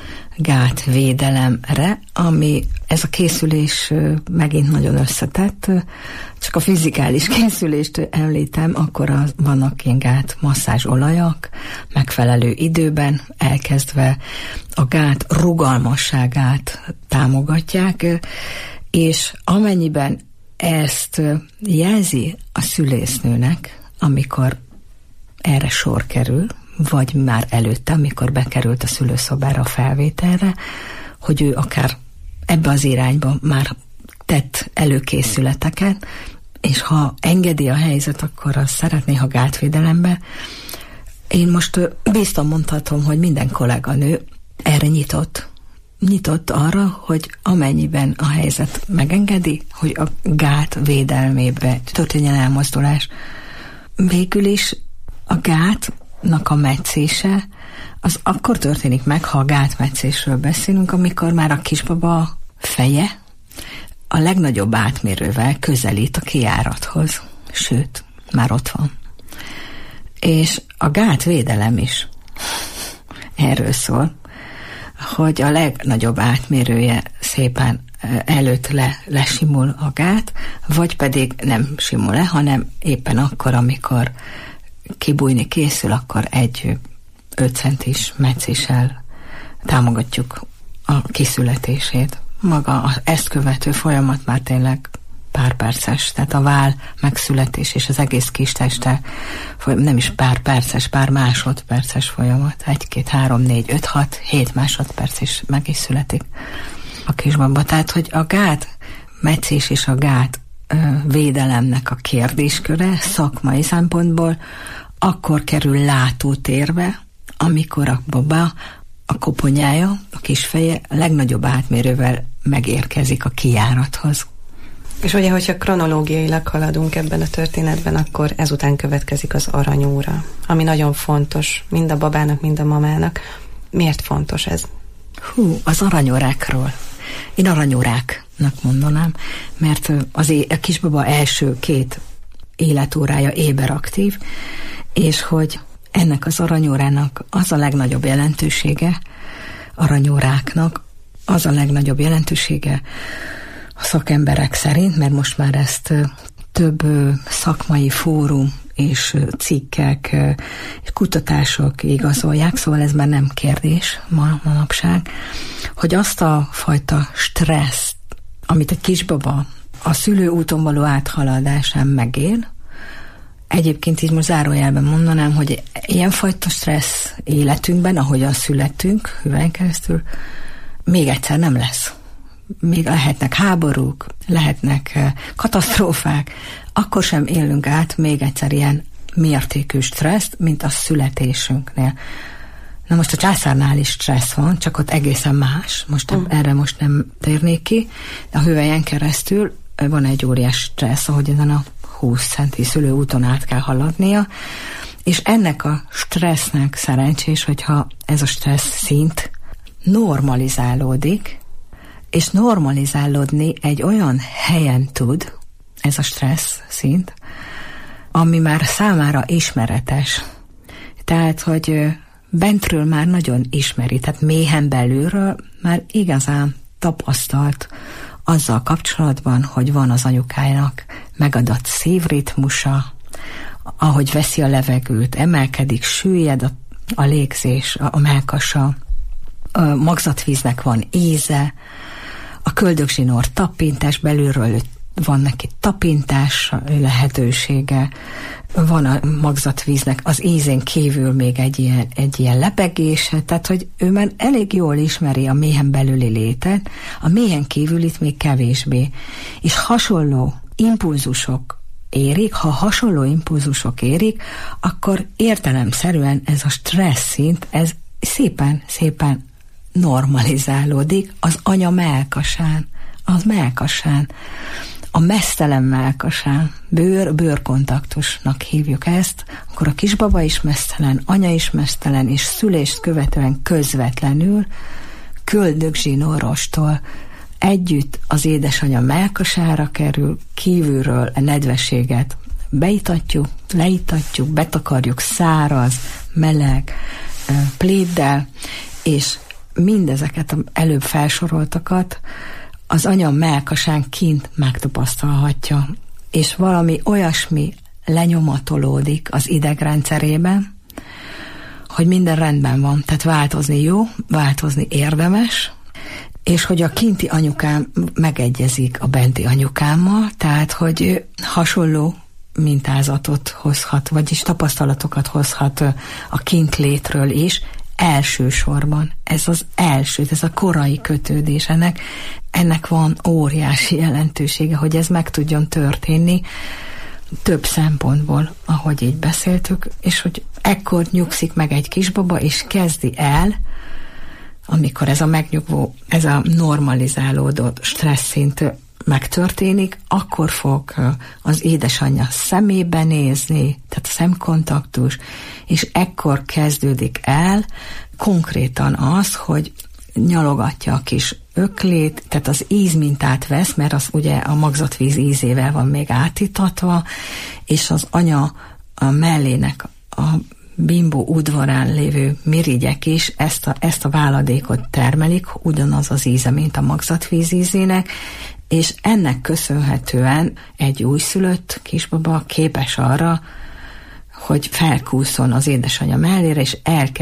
gátvédelemre, ami ez a készülés megint nagyon összetett. Csak a fizikális készülést említem, akkor vannak ilyen gátmasszázs olajak, megfelelő időben elkezdve a gát rugalmasságát támogatják, és amennyiben ezt jelzi a szülésznőnek, amikor erre sor kerül, vagy már előtte, amikor bekerült a szülőszobára a felvételre, hogy ő akár ebbe az irányba már tett előkészületeket, és ha engedi a helyzet, akkor azt szeretné, ha gátvédelembe. Én most biztos mondhatom, hogy minden kolléganő erre nyitott arra, hogy amennyiben a helyzet megengedi, hogy a gát védelmébe történjen elmozdulás. Végül is a gátnak a metszése az akkor történik meg, ha a gátmetszésről beszélünk, amikor már a kisbaba feje a legnagyobb átmérővel közelít a kijárathoz. Sőt, már ott van. És a gátvédelem is erről szól, hogy a legnagyobb átmérője szépen előtt lesimul a gát, vagy pedig nem simul le, hanem éppen akkor, amikor kibújni készül, akkor egy 5 centis metszéssel támogatjuk a kiszületését. Maga ezt követő folyamat már tényleg pár perces, tehát a vál megszületés és az egész kisteste nem is pár perces, pár másodperces folyamat. 1, 2, 3, 4, 5, 6, 7 másodperc is meg is születik a kisbaba. Tehát, hogy a gát metszés és a gát védelemnek a kérdésköre szakmai szempontból akkor kerül látótérbe, amikor a baba, a koponyája, a kisfeje a legnagyobb átmérővel megérkezik a kijárathoz.
És ugye, hogyha kronológiailag haladunk ebben a történetben, akkor ezután következik az aranyóra, ami nagyon fontos, mind a babának, mind a mamának. Miért fontos ez?
Az aranyórákról. Én aranyóráknak mondanám, mert a kisbaba első 2 életórája éberaktív, és hogy ennek az aranyórának az a legnagyobb jelentősége, aranyóráknak az a legnagyobb jelentősége a szakemberek szerint, mert most már ezt több szakmai fórum és cikkek és kutatások igazolják, szóval ez már nem kérdés manapság, hogy azt a fajta stresszt, amit egy kisbaba a szülőúton való áthaladásán megél, egyébként így most zárójelben mondanám, hogy ilyenfajta stressz életünkben, ahogyan születünk, hüvelyen keresztül, még egyszer nem lesz. Még lehetnek háborúk, lehetnek katasztrófák, akkor sem élünk át még egyszer ilyen mértékű stresszt, mint a születésünknél. Na most a császárnál is stressz van, csak ott egészen más. Erre most nem térnék ki. A hüvelyen keresztül van egy óriás stressz, ahogy ezen a 20 centi szülőúton át kell haladnia, és ennek a stressznek szerencsés, hogyha ez a stressz szint normalizálódik, és normalizálódni egy olyan helyen tud, ez a stressz szint, ami már számára ismeretes. Tehát, hogy bentről már nagyon ismeri, tehát méhen belülről már igazán tapasztalt azzal kapcsolatban, hogy van az anyukájának megadott szívritmusa, ahogy veszi a levegőt, emelkedik, süllyed a légzés, a mellkasa, a magzatvíznek van íze, a köldögzsinór tapintás, belülről van neki tapintás lehetősége, van a magzatvíznek az ízén kívül még egy ilyen lebegése, tehát hogy ő már elég jól ismeri a méhen belüli létet, a méhen kívülit még kevésbé. És hasonló impulzusok érik, ha hasonló impulzusok érik, akkor értelemszerűen ez a stressz szint, ez szépen normalizálódik az anya mellkasán, a meztelen mellkasán, bőrkontaktusnak hívjuk ezt, akkor a kisbaba is meztelen, anya is meztelen, és szülést követően közvetlenül köldögzsinórostól együtt az édesanyja mellkasára kerül, kívülről a nedvességet beitatjuk, leitatjuk, betakarjuk száraz, meleg pléddel, és mindezeket előbb felsoroltakat az anya mellkasán kint megtapasztalhatja, és valami olyasmi lenyomatolódik az idegrendszerében, hogy minden rendben van, tehát változni jó, változni érdemes, és hogy a kinti anyukám megegyezik a benti anyukámmal, tehát hogy hasonló mintázatot hozhat, vagyis tapasztalatokat hozhat a kintlétről is, elsősorban. Ez az első, ez a korai kötődés, ennek van óriási jelentősége, hogy ez meg tudjon történni több szempontból, ahogy így beszéltük, és hogy ekkor nyugszik meg egy kisbaba, és kezdi el, amikor ez a megnyugvó, ez a normalizálódott stresszint megtörténik, akkor fog az édesanyja szemébe nézni, tehát a szemkontaktus, és ekkor kezdődik el konkrétan az, hogy nyalogatja a kis öklét, tehát az ízmintát vesz, mert az ugye a magzatvíz ízével van még átítatva, és az anya a mellének a bimbó udvarán lévő mirigyek is ezt a váladékot termelik, ugyanaz az íze, mint a magzatvíz ízének, és ennek köszönhetően egy újszülött kisbaba képes hogy felkúszon az édesanyja mellére, és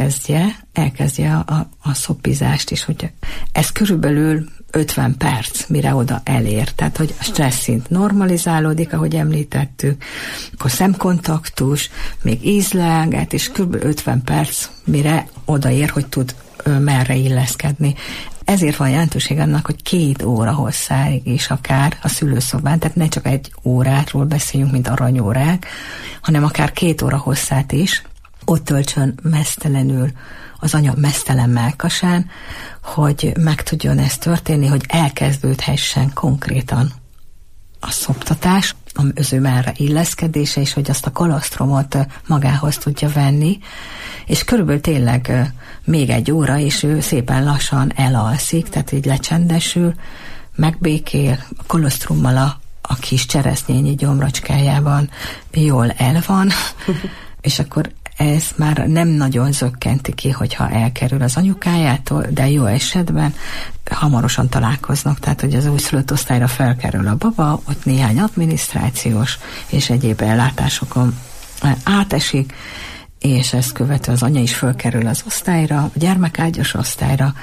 elkezdje a szopizást is, hogy ez körülbelül 50 perc, mire oda elér. Tehát, hogy a stresszint normalizálódik, ahogy említettük, akkor szemkontaktus, még ízlelget, és kb. 50 perc, mire odaér, hogy tud merre illeszkedni. Ezért van jelentőség annak, hogy 2 óra hosszáig is akár a szülőszobán, tehát ne csak 1 órátról beszéljünk, mint aranyórák, hanem akár 2 óra hosszát is, ott töltsön meztelenül az anya meztelen mellkasán, hogy meg tudjon ez történni, hogy elkezdődhessen konkrétan a szoptatás, az ő merre illeszkedése, és hogy azt a kolesztromot magához tudja venni, és körülbelül tényleg még 1 óra, és ő szépen lassan elalszik, tehát így lecsendesül, megbékél, a kolesztrummal a kis cseresznyényi gyomrocskájában jól el van, és akkor ez már nem nagyon zökkenti ki, hogyha elkerül az anyukájától, de jó esetben hamarosan találkoznak, tehát hogy az újszülött osztályra felkerül a baba, ott néhány adminisztrációs és egyéb ellátásokon átesik, és ezt követő az anya is felkerül az osztályra, a gyermekágyas osztályra,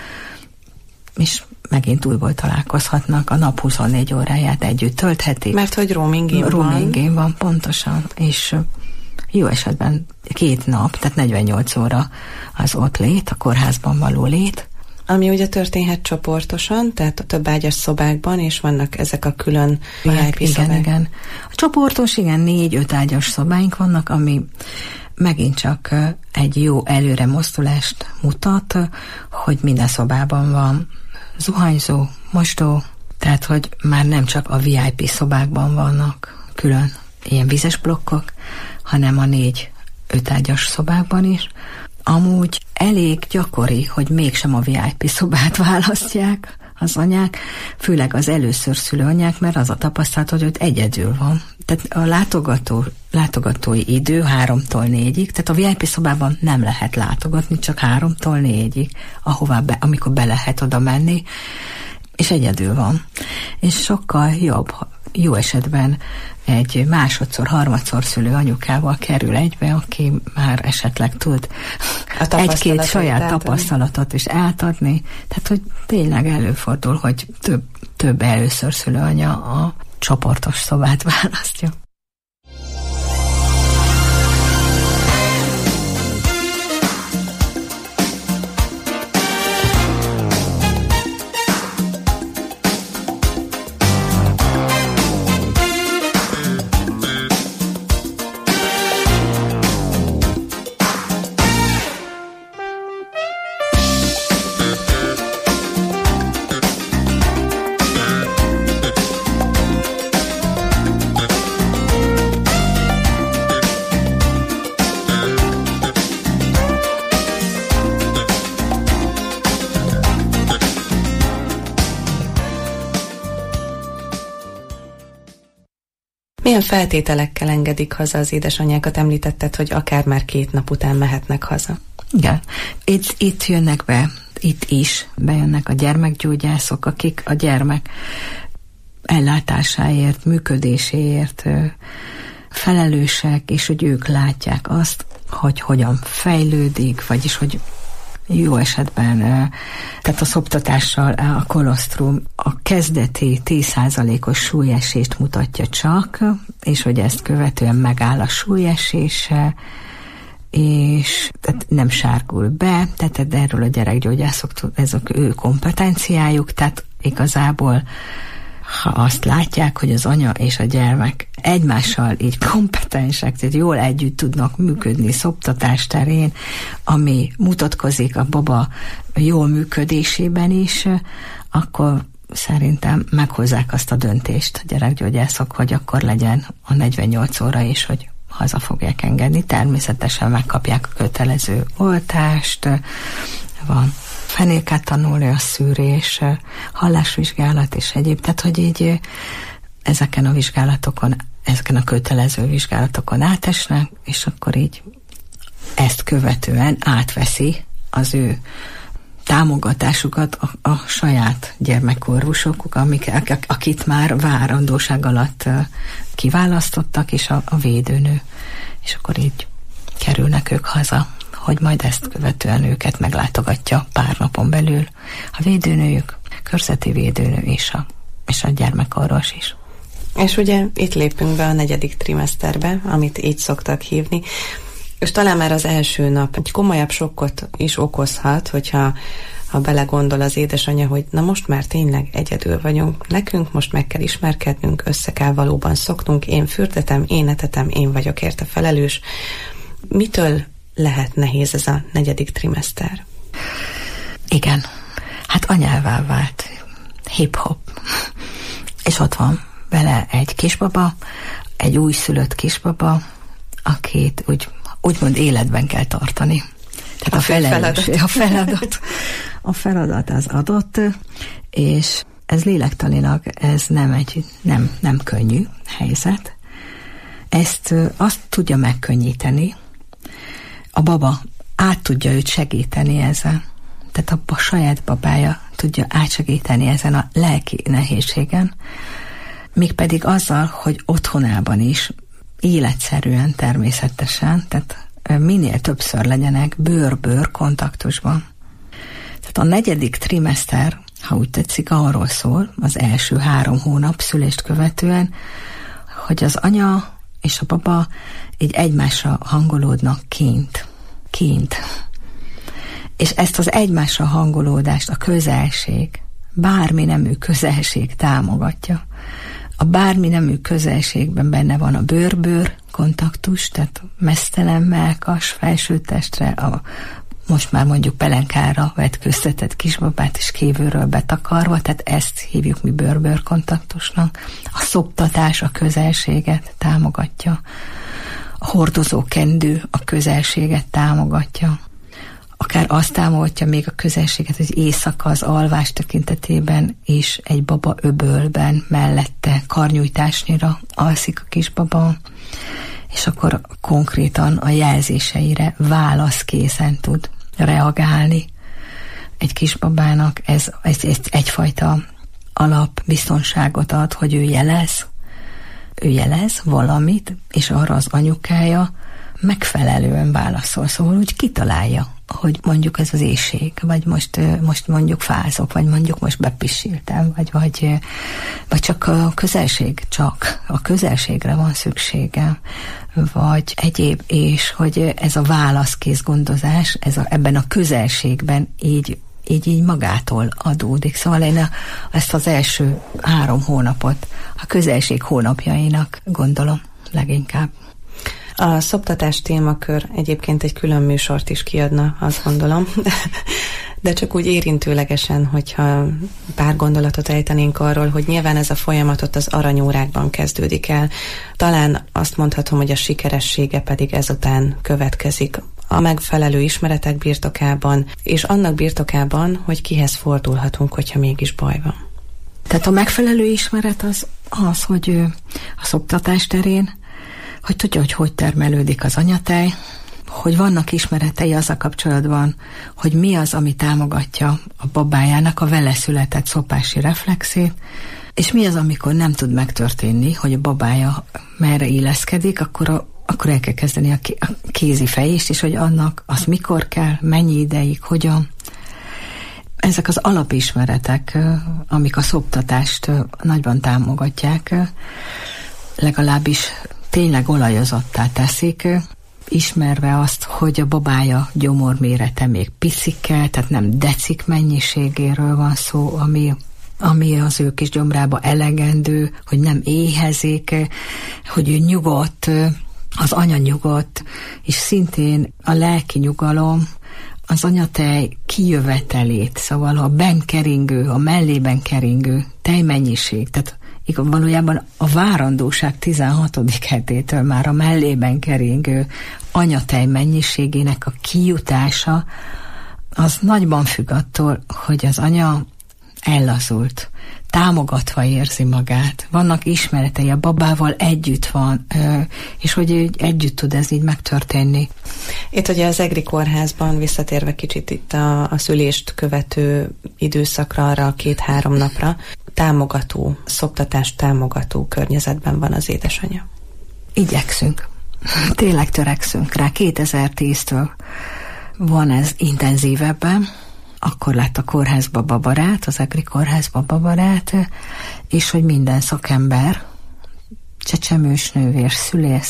és megint újból találkozhatnak, a nap 24 óráját együtt tölthetik.
Mert hogy roamingén
van, pontosan, és jó esetben 2 nap, tehát 48 óra az ott lét, a kórházban való lét.
Ami ugye történhet csoportosan, tehát a több ágyas szobákban, és vannak ezek a külön VIP szobák.
Igen. A csoportos, 4-5 ágyas szobáink vannak, ami megint csak egy jó előre mozdulást mutat, hogy minden szobában van zuhanyzó, mosdó, tehát hogy már nem csak a VIP szobákban vannak külön ilyen vizes blokkok, hanem a 4-5 ágyas szobákban is. Amúgy elég gyakori, hogy mégsem a VIP szobát választják az anyák, főleg az először szülő anyák, mert az a tapasztalat, hogy ott egyedül van. Tehát a látogatói idő 3-tól 4-ig, tehát a VIP szobában nem lehet látogatni, csak 3-tól 4-ig, amikor be lehet oda menni, és egyedül van. És sokkal jobb, jó esetben egy másodszor, harmadszor szülő anyukával kerül egybe, aki már esetleg tud egy-két saját tapasztalatot is átadni. Tehát, hogy tényleg előfordul, hogy több először szülő anya a csoportos szobát választja.
Milyen feltételekkel engedik haza az édesanyákat? Említetted, hogy akár már 2 nap után mehetnek haza.
Igen. Itt jönnek be, itt is bejönnek a gyermekgyógyászok, akik a gyermek ellátásáért, működéséért felelősek, és hogy ők látják azt, hogy hogyan fejlődik, vagyis hogy jó esetben, tehát a szoptatással a kolostrum a kezdeti 10%-os súlyesést mutatja csak, és hogy ezt követően megáll a súlyesése, és tehát nem sárgul be, tehát erről a gyerekgyógyászok, ezek ő kompetenciájuk, tehát igazából ha azt látják, hogy az anya és a gyermek egymással így kompetensek, tehát jól együtt tudnak működni szoptatás terén, ami mutatkozik a baba jól működésében is, akkor szerintem meghozzák azt a döntést a gyerekgyógyászok, hogy akkor legyen a 48 óra is, hogy haza fogják engedni. Természetesen megkapják a kötelező oltást, van fenélketanólia szűrés, hallásvizsgálat és egyéb, tehát hogy így ezeken a vizsgálatokon, ezeken a kötelező vizsgálatokon átesnek, és akkor így ezt követően átveszi az ő támogatásukat a saját gyermekorvosok, akit már várandóság alatt kiválasztottak, és a védőnő, és akkor így kerülnek ők haza, hogy majd ezt követően őket meglátogatja pár napon belül a védőnőjük, körzeti védőnő és a gyermekorvos is.
És ugye itt lépünk be a 4. trimeszterbe, amit így szoktak hívni, és talán már az első nap egy komolyabb sokkot is okozhat, hogyha belegondol az édesanyja, hogy na most már tényleg egyedül vagyunk, nekünk most meg kell ismerkednünk, össze kell valóban szoknunk, én fürdetem, én etetem, én vagyok érte felelős. Mitől lehet nehéz ez a 4. trimeszter?
Igen, hát anyává vált, hip-hop, és ott van vele egy kisbaba, egy újszülött kisbaba, akit úgymond életben kell tartani. Tehát a feladat az adott, és ez lélektanilag ez nem könnyű helyzet. Ezt azt tudja megkönnyíteni, a baba át tudja őt segíteni ezen. Tehát a saját babája tudja átsegíteni ezen a lelki nehézségen, mégpedig azzal, hogy otthonában is életszerűen, természetesen, tehát minél többször legyenek bőr-bőr kontaktusban. Tehát a 4. trimeszter, ha úgy tetszik, arról szól, az első 3 hónap szülést követően, hogy az anya és a baba így egymásra hangolódnak kint. És ezt az egymásra hangolódást a közelség, bármi nemű közelség támogatja. A bármi nemű közelségben benne van a bőr-bőr kontaktus, tehát meztelen mellkas, felsőtestre, most már mondjuk pelenkára vetköztetett kisbabát is kívülről betakarva, tehát ezt hívjuk mi bőr-bőr kontaktusnak. A szoptatás a közelséget támogatja. A hordozó kendő a közelséget támogatja. Akár azt támogatja még a közelséget, hogy éjszaka az alvás tekintetében is egy baba öbölben mellette karnyújtásnyira alszik a kisbaba, és akkor konkrétan a jelzéseire válaszkészen tud reagálni egy kisbabának. Ez egyfajta alapbiztonságot ad, hogy ő jelez valamit, és arra az anyukája megfelelően válaszol, szóval úgy kitalálja, hogy mondjuk ez az éhség, vagy most mondjuk fázok, vagy mondjuk most bepisiltem, vagy csak a közelségre van szüksége, vagy egyéb, és hogy ez a válaszkész gondozás, ebben a közelségben így magától adódik. Szóval én ezt az első 3 hónapot a közelség hónapjainak gondolom leginkább.
A szoptatás témakör egyébként egy külön műsort is kiadna, azt gondolom, de csak úgy érintőlegesen, hogyha pár gondolatot ejtenénk arról, hogy nyilván ez a folyamatot az aranyórákban kezdődik el. Talán azt mondhatom, hogy a sikeressége pedig ezután következik. A megfelelő ismeretek birtokában, és annak birtokában, hogy kihez fordulhatunk, hogyha mégis baj van.
Tehát a megfelelő ismeret Az, hogy a szoptatás terén, hogy tudja, hogy termelődik az anyatej, hogy vannak ismeretei azzal kapcsolatban, hogy mi az, ami támogatja a babájának a vele született szopási reflexét, és mi az, amikor nem tud megtörténni, hogy a babája merre illeszkedik, akkor el kell kezdeni a kézi fejést, és hogy annak az mikor kell, mennyi ideig, hogyan. Ezek az alapismeretek, amik a szoptatást nagyban támogatják, legalábbis tényleg olajozottá teszik, ismerve azt, hogy a babája gyomormérete még picikkel, tehát nem decik mennyiségéről van szó, ami az ő kis gyomrába elegendő, hogy nem éhezik, hogy ő nyugodt, az anya nyugodt, és szintén a lelki nyugalom, az anyatej kijövetelét, szóval a benn keringő, a mellében keringő tejmennyiség, tehát valójában a várandóság 16. hetétől már a mellében keringő anyatej mennyiségének a kijutása, az nagyban függ attól, hogy az anya ellazult, támogatva érzi magát, vannak ismeretei, a babával együtt van, és hogy együtt tud ez így megtörténni.
Itt ugye az EGRI kórházban, visszatérve kicsit itt a szülést követő időszakra, arra 2-3 napra, támogató, szoptatást támogató környezetben van az édesanyja. Igyekszünk.
Tényleg törekszünk rá. 2010-től van ez intenzívebben. Akkor lett a kórház bababarát, az EGRI kórház bababarát, és hogy minden szakember, csecsemősnővér,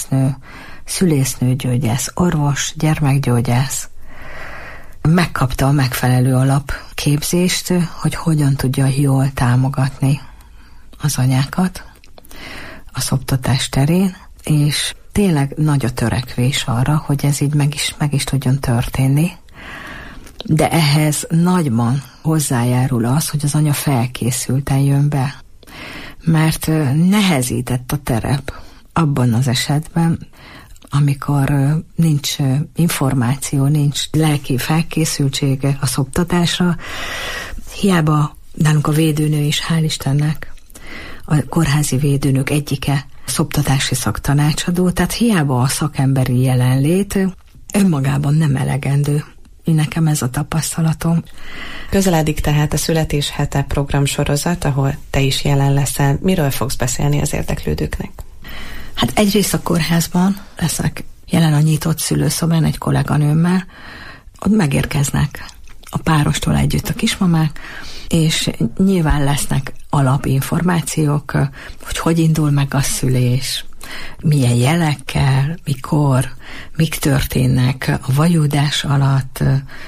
szülésznőgyógyász, orvos, gyermekgyógyász megkapta a megfelelő alapképzést, hogy hogyan tudja jól támogatni az anyákat a szoptatás terén, és tényleg nagy a törekvés arra, hogy ez így meg is tudjon történni. De ehhez nagyban hozzájárul az, hogy az anya felkészülten jön be. Mert nehezített a terep abban az esetben, amikor nincs információ, nincs lelki felkészültsége a szoptatásra. Hiába nálunk a védőnő is, hál' Istennek, a kórházi védőnök egyike szoptatási szaktanácsadó, tehát hiába a szakemberi jelenlét önmagában nem elegendő. Nekem ez a tapasztalatom.
Közeledik tehát a Születés hete programsorozat, ahol te is jelen leszel. Miről fogsz beszélni az érdeklődőknek?
Hát egyrészt a kórházban leszek jelen a nyitott szülőszobán egy kolléganőmmel, ott megérkeznek a párostól együtt a kismamák, és nyilván lesznek alapinformációk, hogy indul meg a szülés, milyen jelekkel, mikor, mik történnek a vajúdás alatt,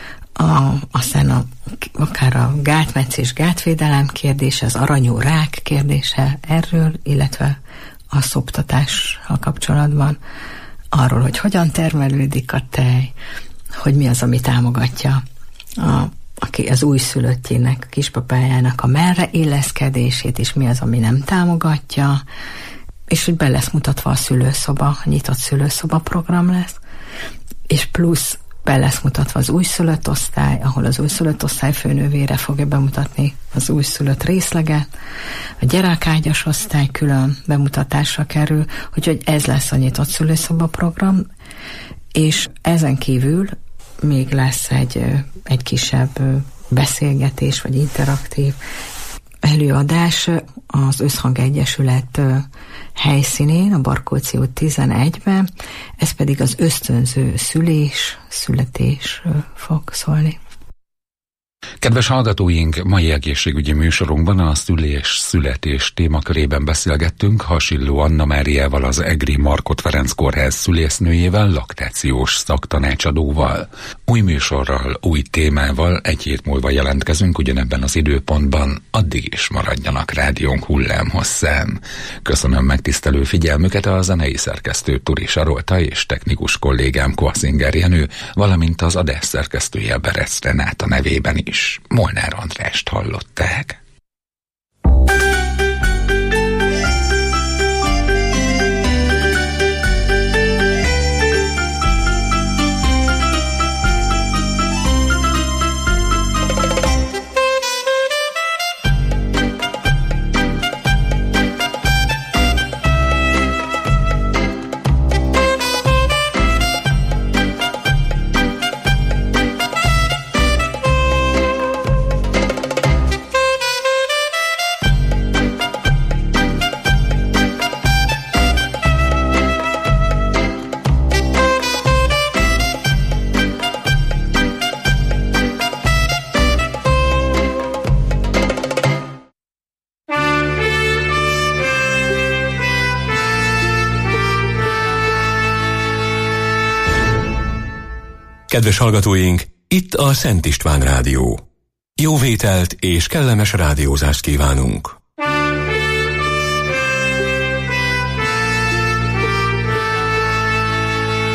aztán akár a gátmetszés, gátvédelem kérdése, az aranyú rák kérdése erről, illetve a szoptatással kapcsolatban arról, hogy hogyan termelődik a tej, hogy mi az, ami támogatja az újszülöttjének, a kispapájának a merre illeszkedését, és mi az, ami nem támogatja, és hogy be lesz mutatva a szülőszoba, a nyitott szülőszoba program lesz, és plusz be lesz mutatva az újszülött osztály, ahol az újszülött osztály főnővére fogja bemutatni az újszülött részleget, a gyerekágyas osztály külön bemutatásra kerül, úgyhogy ez lesz a nyitott szülőszoba program, és ezen kívül még lesz egy kisebb beszélgetés, vagy interaktív előadás az Összhang Egyesület helyszínén, a Barkóczi út 11-ben, ez pedig az ösztönző születés fog szólni.
Kedves hallgatóink, mai egészségügyi műsorunkban a szülés-születés témakörében beszélgettünk Hasilló Anna Máriával, az EGRI Markhot Ferenc Kórház szülésznőjével, laktációs szaktanácsadóval. Új műsorral, új témával egy hét múlva jelentkezünk ugyanebben az időpontban, addig is maradjanak rádiónk hullámhosszán. Köszönöm megtisztelő figyelmüket, a zenei szerkesztő Turi Sarolta és technikus kollégám Kvaszinger Jenő, valamint az adás szerkesztője Berec Renáta nevében is. Molnár Andrást hallották.
Kedves hallgatóink, itt a Szent István Rádió. Jó vételt és kellemes rádiózást kívánunk!